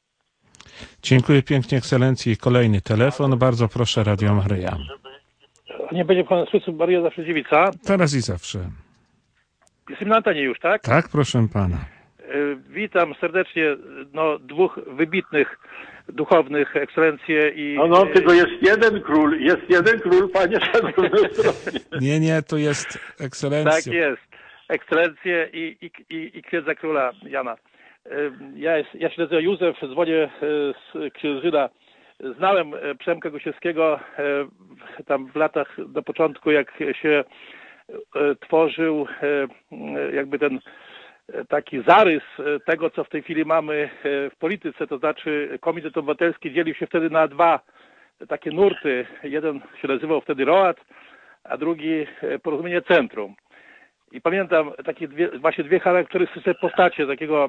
Dziękuję pięknie, ekscelencji. Kolejny telefon. Bardzo proszę, Radio Maryja. Nie będzie pan słyszał Maria zawsze dziewica? Teraz i zawsze. Jestem na antenie już, tak? Tak, proszę pana. Witam serdecznie dwóch wybitnych duchownych, ekscelencje i... No, tylko jest jeden król, panie szanowny. Nie, to jest ekscelencja. Tak jest, ekscelencje i księdza króla Jana. Ja się nazywam Józef, dzwonię z Księżyna. Znałem Przemka Gosiewskiego tam w latach na początku, jak się tworzył jakby ten taki zarys tego, co w tej chwili mamy w polityce, to znaczy Komitet Obywatelski dzielił się wtedy na dwa takie nurty. Jeden się nazywał wtedy ROAD, a drugi Porozumienie Centrum. I pamiętam takie dwie charakterystyczne postacie takiego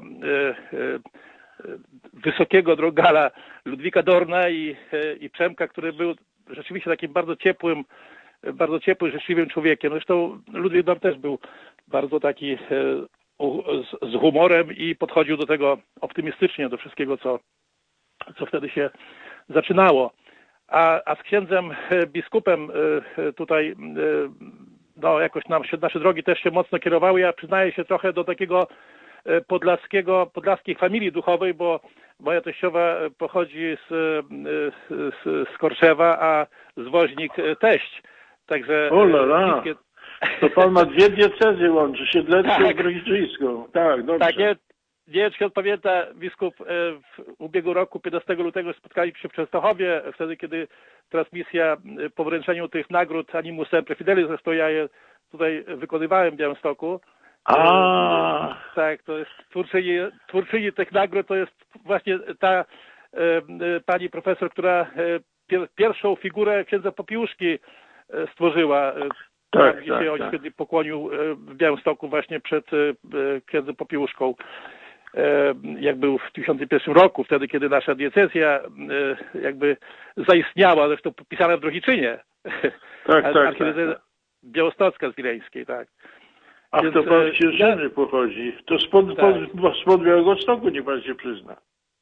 wysokiego drogala Ludwika Dorna i Przemka, który był rzeczywiście takim bardzo ciepłym, życzliwym człowiekiem. Zresztą Ludwik Dorn też był bardzo taki z humorem i podchodził do tego optymistycznie, do wszystkiego, co wtedy się zaczynało. A z księdzem biskupem tutaj jakoś nasze drogi też się mocno kierowały. Ja przyznaję się trochę do takiego podlaskiej familii duchowej, bo moja teściowa pochodzi z Korszewa, a zwoźnik teść. Także to pan ma dwie diecezy łączy, Siedlecką i Grodziczyńską. Tak, dobrze. Tak jest. nie wiem, czy pamięta biskup, w ubiegłego roku, 15 lutego spotkaliśmy się w Częstochowie, wtedy, kiedy transmisja po wręczeniu tych nagród Animus Semper Fidelis, zresztą ja je tutaj wykonywałem w Białymstoku. Tak, to jest twórczyni tych nagród, to jest właśnie ta pani profesor, która pierwszą figurę księdza Popiełuszki stworzyła. Gdzie się on wtedy pokłonił w Białymstoku właśnie przed księdzem Popiełuszką, jak był w 1901 roku, wtedy, kiedy nasza diecezja jakby zaistniała, zresztą podpisana w Drohiczynie. Archidiecezja białostocka z Wileńskiej, tak. A to pan z Cieszyny pochodzi. To spod Białegostoku, nie pan się przyzna.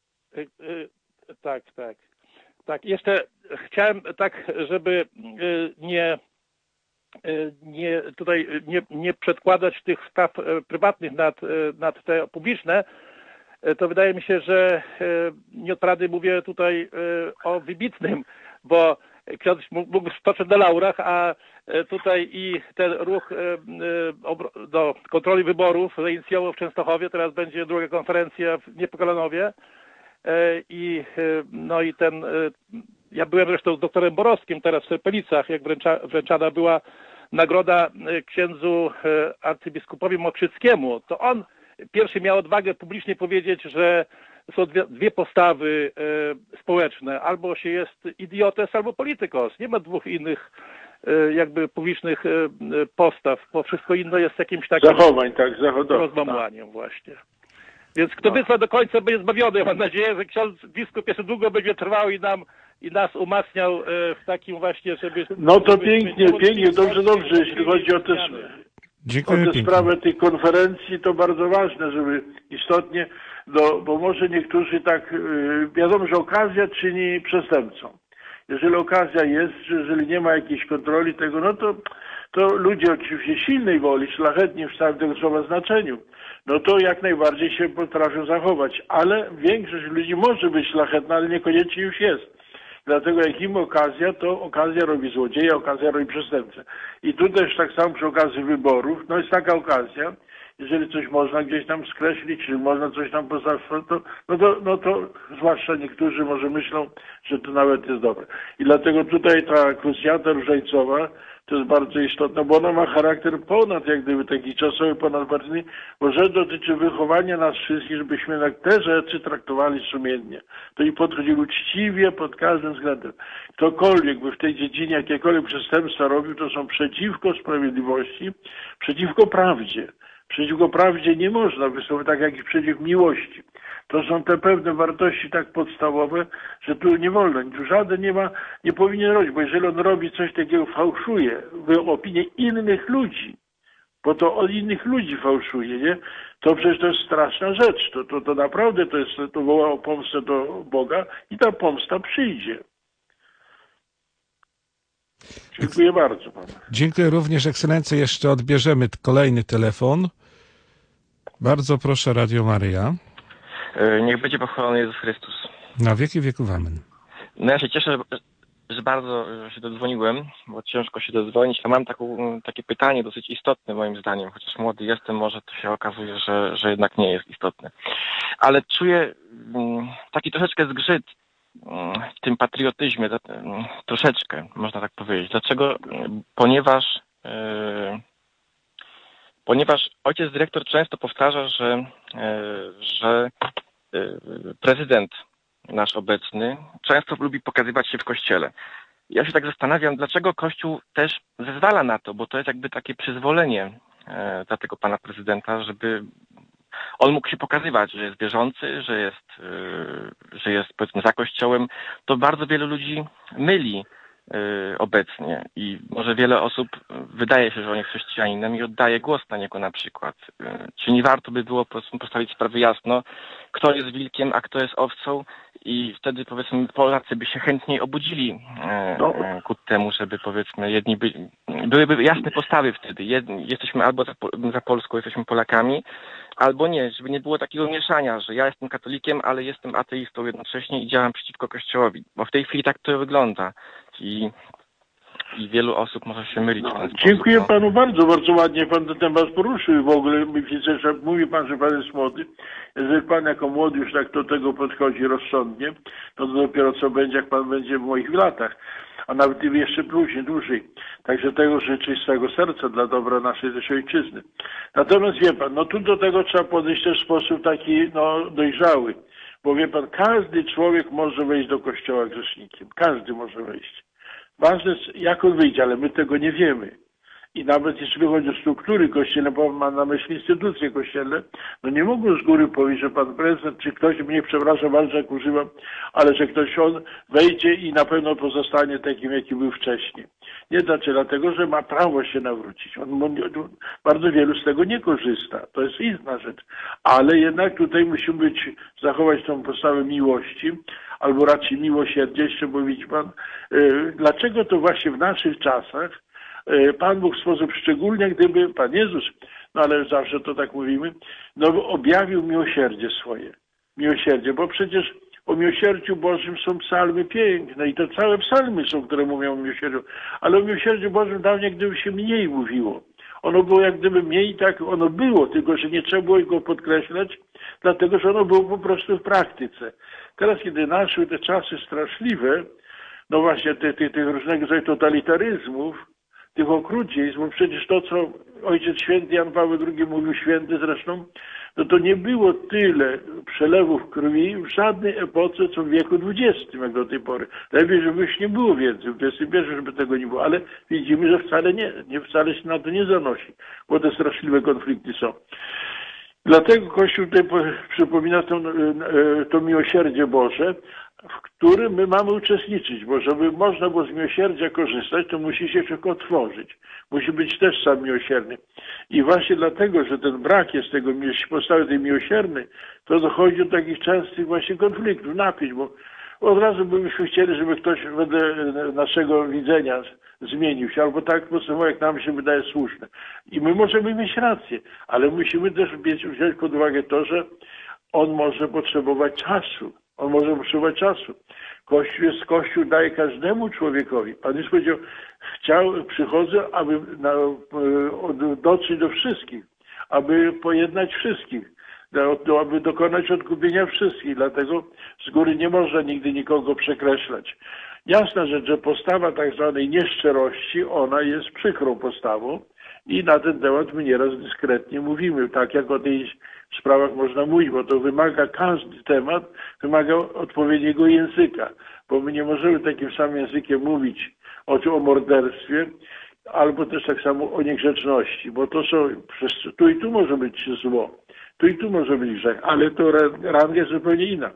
Tak. Jeszcze chciałem tak, żeby nie przedkładać tych spraw prywatnych nad te publiczne, to wydaje mi się, że nie od Prady mówię tutaj o wybitnym, bo ksiądz mógł spocząć na laurach, a tutaj i ten ruch do kontroli wyborów zainicjował w Częstochowie, teraz będzie druga konferencja w Niepokalanowie i ja byłem zresztą z doktorem Borowskim teraz w Serpelicach, jak wręczana była nagroda księdzu arcybiskupowi Mokrzyckiemu, to on pierwszy miał odwagę publicznie powiedzieć, że są dwie postawy społeczne. Albo się jest idiotes, albo politykos. Nie ma dwóch innych jakby publicznych postaw, bo wszystko inne jest jakimś takim rozmamłaniem właśnie. Więc kto wytrwa do końca, będzie zbawiony. Mam nadzieję, że ksiądz biskup jeszcze długo będzie trwał i nas umacniał w takim właśnie, żeby... No to pięknie, dobrze, jeśli chodzi o tę sprawę tych konferencji, to bardzo ważne, żeby istotnie, bo może niektórzy tak, wiadomo, że okazja czyni przestępcą. Jeżeli okazja jest, jeżeli nie ma jakiejś kontroli tego, no to ludzie oczywiście silnej woli, szlachetni w całym tego słowa znaczeniu, no to jak najbardziej się potrafią zachować, ale większość ludzi może być szlachetna, ale niekoniecznie już jest. Dlatego jak im okazja, to okazja robi złodzieja, okazja robi przestępcę. I tu też tak samo przy okazji wyborów, no jest taka okazja, jeżeli coś można gdzieś tam skreślić, czy można coś tam postawić, to zwłaszcza niektórzy może myślą, że to nawet jest dobre. I dlatego tutaj ta krucjata różańcowa to jest bardzo istotne, bo ona ma charakter ponad, jak gdyby taki czasowy, ponadpartyjny, bo rzecz dotyczy wychowania nas wszystkich, żebyśmy te rzeczy traktowali sumiennie. To i podchodzili uczciwie pod każdym względem. Ktokolwiek by w tej dziedzinie jakiekolwiek przestępstwa robił, to są przeciwko sprawiedliwości, przeciwko prawdzie. Przeciwko prawdzie nie można wystąpić, tak jak i przeciw miłości. To są te pewne wartości tak podstawowe, że tu nie wolno, tu żaden nie powinien robić, bo jeżeli on robi coś takiego, fałszuje opinię innych ludzi, bo to od innych ludzi fałszuje, nie? To przecież to jest straszna rzecz. To naprawdę to woła o pomstę do Boga i ta pomsta przyjdzie. Dziękuję bardzo panu. Dziękuję również, ekscelencjo. Jeszcze odbierzemy kolejny telefon. Bardzo proszę, Radio Maryja. Niech będzie pochwalony Jezus Chrystus. Na wieki wieków amen. No ja się cieszę, że bardzo się dodzwoniłem, bo ciężko się dodzwonić, a mam takie pytanie dosyć istotne moim zdaniem, chociaż młody jestem, może to się okazuje, że jednak nie jest istotne. Ale czuję taki troszeczkę zgrzyt w tym patriotyzmie, troszeczkę, można tak powiedzieć. Dlaczego? Ponieważ ojciec dyrektor często powtarza, że prezydent nasz obecny często lubi pokazywać się w kościele. Ja się tak zastanawiam, dlaczego Kościół też zezwala na to, bo to jest jakby takie przyzwolenie dla tego pana prezydenta, żeby on mógł się pokazywać, że jest wierzący, że jest powiedzmy za Kościołem. To bardzo wielu ludzi myli obecnie i może wiele osób wydaje się, że on jest chrześcijaninem i oddaje głos na niego na przykład. Czy nie warto by było postawić sprawy jasno, kto jest wilkiem, a kto jest owcą i wtedy powiedzmy Polacy by się chętniej obudzili ku temu, żeby powiedzmy jedni byłyby jasne postawy wtedy. Jesteśmy albo za Polską, jesteśmy Polakami, albo nie, żeby nie było takiego mieszania, że ja jestem katolikiem, ale jestem ateistą jednocześnie i działam przeciwko Kościołowi, bo w tej chwili tak to wygląda. I i wielu osób może się mylić w ten sposób. Dziękuję panu bardzo, bardzo ładnie pan ten temat poruszył. W ogóle widzę, że mówi pan, że pan jest młody. Jeżeli pan jako młody już tak do tego podchodzi rozsądnie, to dopiero co będzie, jak pan będzie w moich latach, a nawet i jeszcze później, dłużej. Także tego życzę z całego serca dla dobra naszej też ojczyzny. Natomiast wie pan, no tu do tego trzeba podejść też w sposób taki, dojrzały. Bo wie pan, każdy człowiek może wejść do kościoła grzesznikiem. Każdy może wejść. Ważne jest, jak on wyjdzie, ale my tego nie wiemy. I nawet jeśli chodzi o struktury kościelne, bo mam na myśli instytucje kościelne, no nie mogą z góry powiedzieć, że pan prezydent, czy ktoś mnie, przepraszam bardzo, jak używam, ale że ktoś on wejdzie i na pewno pozostanie takim, jaki był wcześniej. Nie dlatego, że ma prawo się nawrócić. Bardzo wielu z tego nie korzysta. To jest inna rzecz. Ale jednak tutaj musimy zachować tą postawę miłości, albo raczej miłosierdzia, jeszcze bo widzi pan, dlaczego to właśnie w naszych czasach Pan Bóg w sposób szczególny, jak gdyby Pan Jezus, no ale zawsze to tak mówimy, objawił miłosierdzie swoje. Miłosierdzie, bo przecież o miłosierdziu Bożym są psalmy piękne i to całe psalmy są, które mówią o miłosierdziu, ale o miłosierdziu Bożym dawniej jak gdyby się mniej mówiło. Ono było jak gdyby mniej tak, ono było, tylko że nie trzeba było go podkreślać, dlatego że ono było po prostu w praktyce. Teraz, kiedy naszły te czasy straszliwe, no właśnie tych różnego rodzaju totalitaryzmów, tych okrucieństw, bo przecież to, co Ojciec Święty Jan Paweł II mówił, święty zresztą, no to nie było tyle przelewów krwi w żadnej epoce, co w wieku XX, jak do tej pory. Lepiej, żeby już nie było więcej, w XXI, żeby tego nie było, ale widzimy, że wcale się na to nie zanosi, bo te straszliwe konflikty są. Dlatego Kościół tutaj przypomina to miłosierdzie Boże, w którym my mamy uczestniczyć, bo żeby można było z miłosierdzia korzystać, to musi się człowiek otworzyć. Musi być też sam miłosierny. I właśnie dlatego, że ten brak jest tego postawy tej miłosiernej, to dochodzi do takich częstych właśnie konfliktów, napięć, bo od razu byśmy chcieli, żeby ktoś wedle naszego widzenia zmienił się, albo tak postępował, jak nam się wydaje słuszne. I my możemy mieć rację, ale musimy też wziąć pod uwagę to, że on może potrzebować czasu. On może potrzebować czasu. Kościół daje każdemu człowiekowi. Pan Jezus powiedział, przychodzę, aby dotrzeć do wszystkich, aby pojednać wszystkich, aby dokonać odkupienia wszystkich. Dlatego z góry nie można nigdy nikogo przekreślać. Jasna rzecz, że postawa tak zwanej nieszczerości, ona jest przykrą postawą i na ten temat my nieraz dyskretnie mówimy, tak jak o tej sprawach można mówić, bo to wymaga, każdy temat wymaga odpowiedniego języka, bo my nie możemy takim samym językiem mówić o morderstwie, albo też tak samo o niegrzeczności, bo to są, tu i tu może być zło, tu i tu może być grzech, ale to ranga jest zupełnie inna.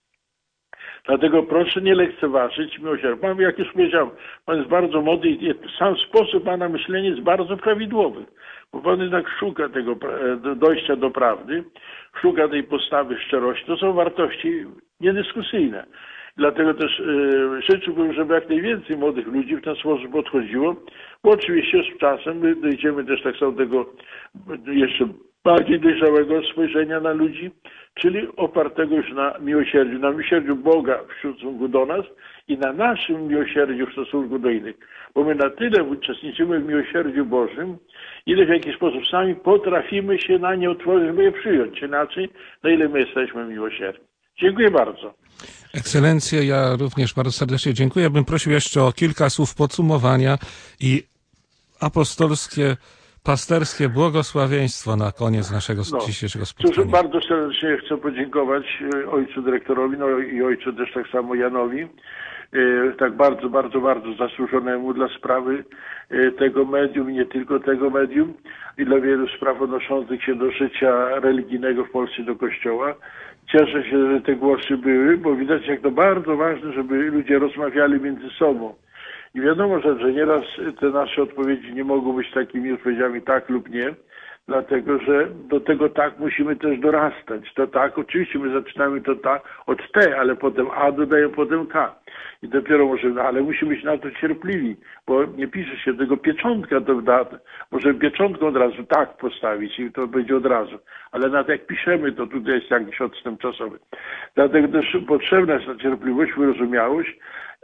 Dlatego proszę nie lekceważyć miłosierdzia. Pan, jak już powiedziałem, Pan jest bardzo młody i sam sposób Pana myślenia jest bardzo prawidłowy, bo Pan jednak szuka tego dojścia do prawdy, szuka tej postawy szczerości. To są wartości niedyskusyjne. Dlatego też życzyłbym, żeby jak najwięcej młodych ludzi w ten sposób podchodziło, bo oczywiście z czasem my dojdziemy też tak samo do tego jeszcze bardziej dojrzałego spojrzenia na ludzi, czyli opartego już na miłosierdziu Boga w stosunku do nas i na naszym miłosierdziu w stosunku do innych. Bo my na tyle uczestniczymy w miłosierdziu Bożym, ile w jakiś sposób sami potrafimy się na nie otworzyć, by je przyjąć. Inaczej, na ile my jesteśmy miłosierni. Dziękuję bardzo. Ekscelencjo, ja również bardzo serdecznie dziękuję. Ja bym prosił jeszcze o kilka słów podsumowania i apostolskie, pasterskie błogosławieństwo na koniec naszego dzisiejszego spotkania. Cóż, bardzo serdecznie chcę podziękować ojcu dyrektorowi, i ojcu też tak samo Janowi, tak bardzo, bardzo, bardzo zasłużonemu dla sprawy tego medium i nie tylko tego medium i dla wielu spraw odnoszących się do życia religijnego w Polsce, do Kościoła. Cieszę się, że te głosy były, bo widać, jak to bardzo ważne, żeby ludzie rozmawiali między sobą. I wiadomo, że nieraz te nasze odpowiedzi nie mogą być takimi odpowiedziami tak lub nie, dlatego że do tego tak musimy też dorastać. To tak, oczywiście my zaczynamy to tak od T, ale potem A dodaję potem K. I dopiero możemy, ale musimy być na to cierpliwi, bo nie pisze się tego pieczątka, to możemy pieczątką od razu tak postawić i to będzie od razu. Ale na to jak piszemy, to tutaj jest jakiś odstęp czasowy. Dlatego też potrzebna jest ta cierpliwość, wyrozumiałość,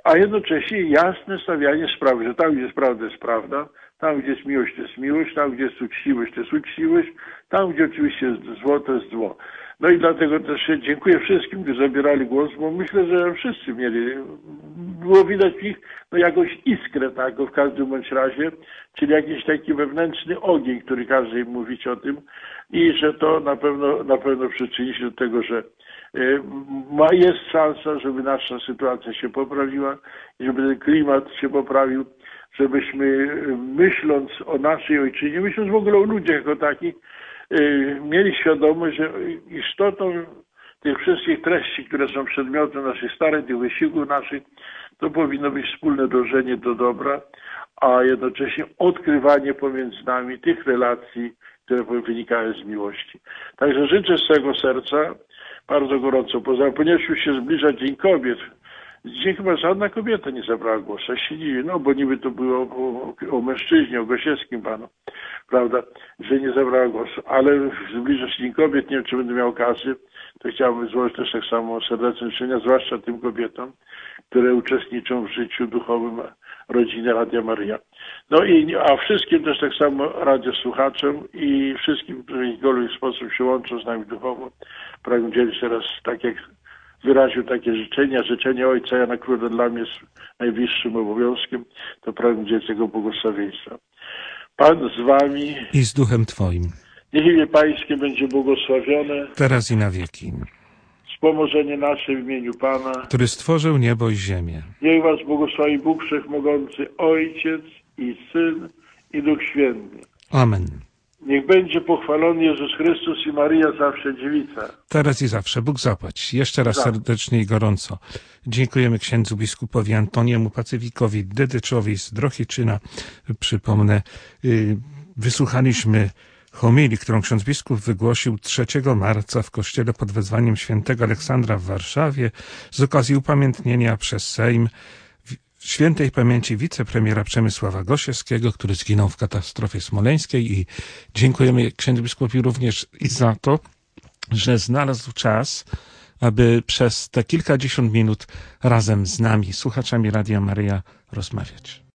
a jednocześnie jasne stawianie sprawy, że tam, gdzie jest prawda, jest prawda, tam, gdzie jest miłość, to jest miłość, tam, gdzie jest uczciwość, to jest uczciwość, tam, gdzie oczywiście jest zło, to jest zło. No i dlatego też dziękuję wszystkim, którzy zabierali głos, bo myślę, że wszyscy było widać w nich jakąś iskrę taką w każdym bądź razie, czyli jakiś taki wewnętrzny ogień, który każe im mówić o tym i że to na pewno przyczyni się do tego, że jest szansa, żeby nasza sytuacja się poprawiła i żeby ten klimat się poprawił, żebyśmy myśląc o naszej ojczyźnie, myśląc w ogóle o ludziach jako takich, mieli świadomość, że istotą tych wszystkich treści, które są przedmiotem naszych starań, tych wysiłków naszych, to powinno być wspólne dążenie do dobra, a jednocześnie odkrywanie pomiędzy nami tych relacji, które wynikają z miłości. Także życzę z całego serca, bardzo gorąco pozdrawiam, ponieważ już się zbliża Dzień Kobiet. Dzisiaj chyba żadna kobieta nie zabrała głosu. Ja się dziwię, bo niby to było o mężczyźnie, o Gosiewskim panu, prawda, że nie zabrała głosu. Ale zbliża się Dzień Kobiet, nie wiem, czy będę miał okazję, to chciałbym złożyć też tak samo serdeczne życzenia, zwłaszcza tym kobietom, które uczestniczą w życiu duchowym rodziny Radia Maryja. A wszystkim też tak samo radiosłuchaczom i wszystkim, którzy w jakikolwiek sposób się łączą z nami duchowo, pragnę dzielić teraz, tak jak wyraził takie życzenie Ojca Jana Króla dla mnie jest najwyższym obowiązkiem, to pragnę dzielić tego błogosławieństwa. Pan z wami i z duchem Twoim. Niech imię Pańskie będzie błogosławione, teraz i na wieki. Wspomożenie nasze w imieniu Pana, który stworzył niebo i ziemię. Niech was błogosławi Bóg Wszechmogący, Ojciec i Syn i Duch Święty. Amen. Niech będzie pochwalony Jezus Chrystus i Maryja zawsze dziewica. Teraz i zawsze. Bóg zapłać. Jeszcze raz serdecznie i gorąco dziękujemy księdzu biskupowi Antoniemu Pacyfikowi Dydyczowi z Drohiczyna. Przypomnę, wysłuchaliśmy homilii, którą ksiądz biskup wygłosił 3 marca w kościele pod wezwaniem świętego Aleksandra w Warszawie z okazji upamiętnienia przez Sejm świętej pamięci wicepremiera Przemysława Gosiewskiego, który zginął w katastrofie smoleńskiej, i dziękujemy księdzu biskupowi również i za to, że znalazł czas, aby przez te kilkadziesiąt minut razem z nami, słuchaczami Radia Maryja, rozmawiać.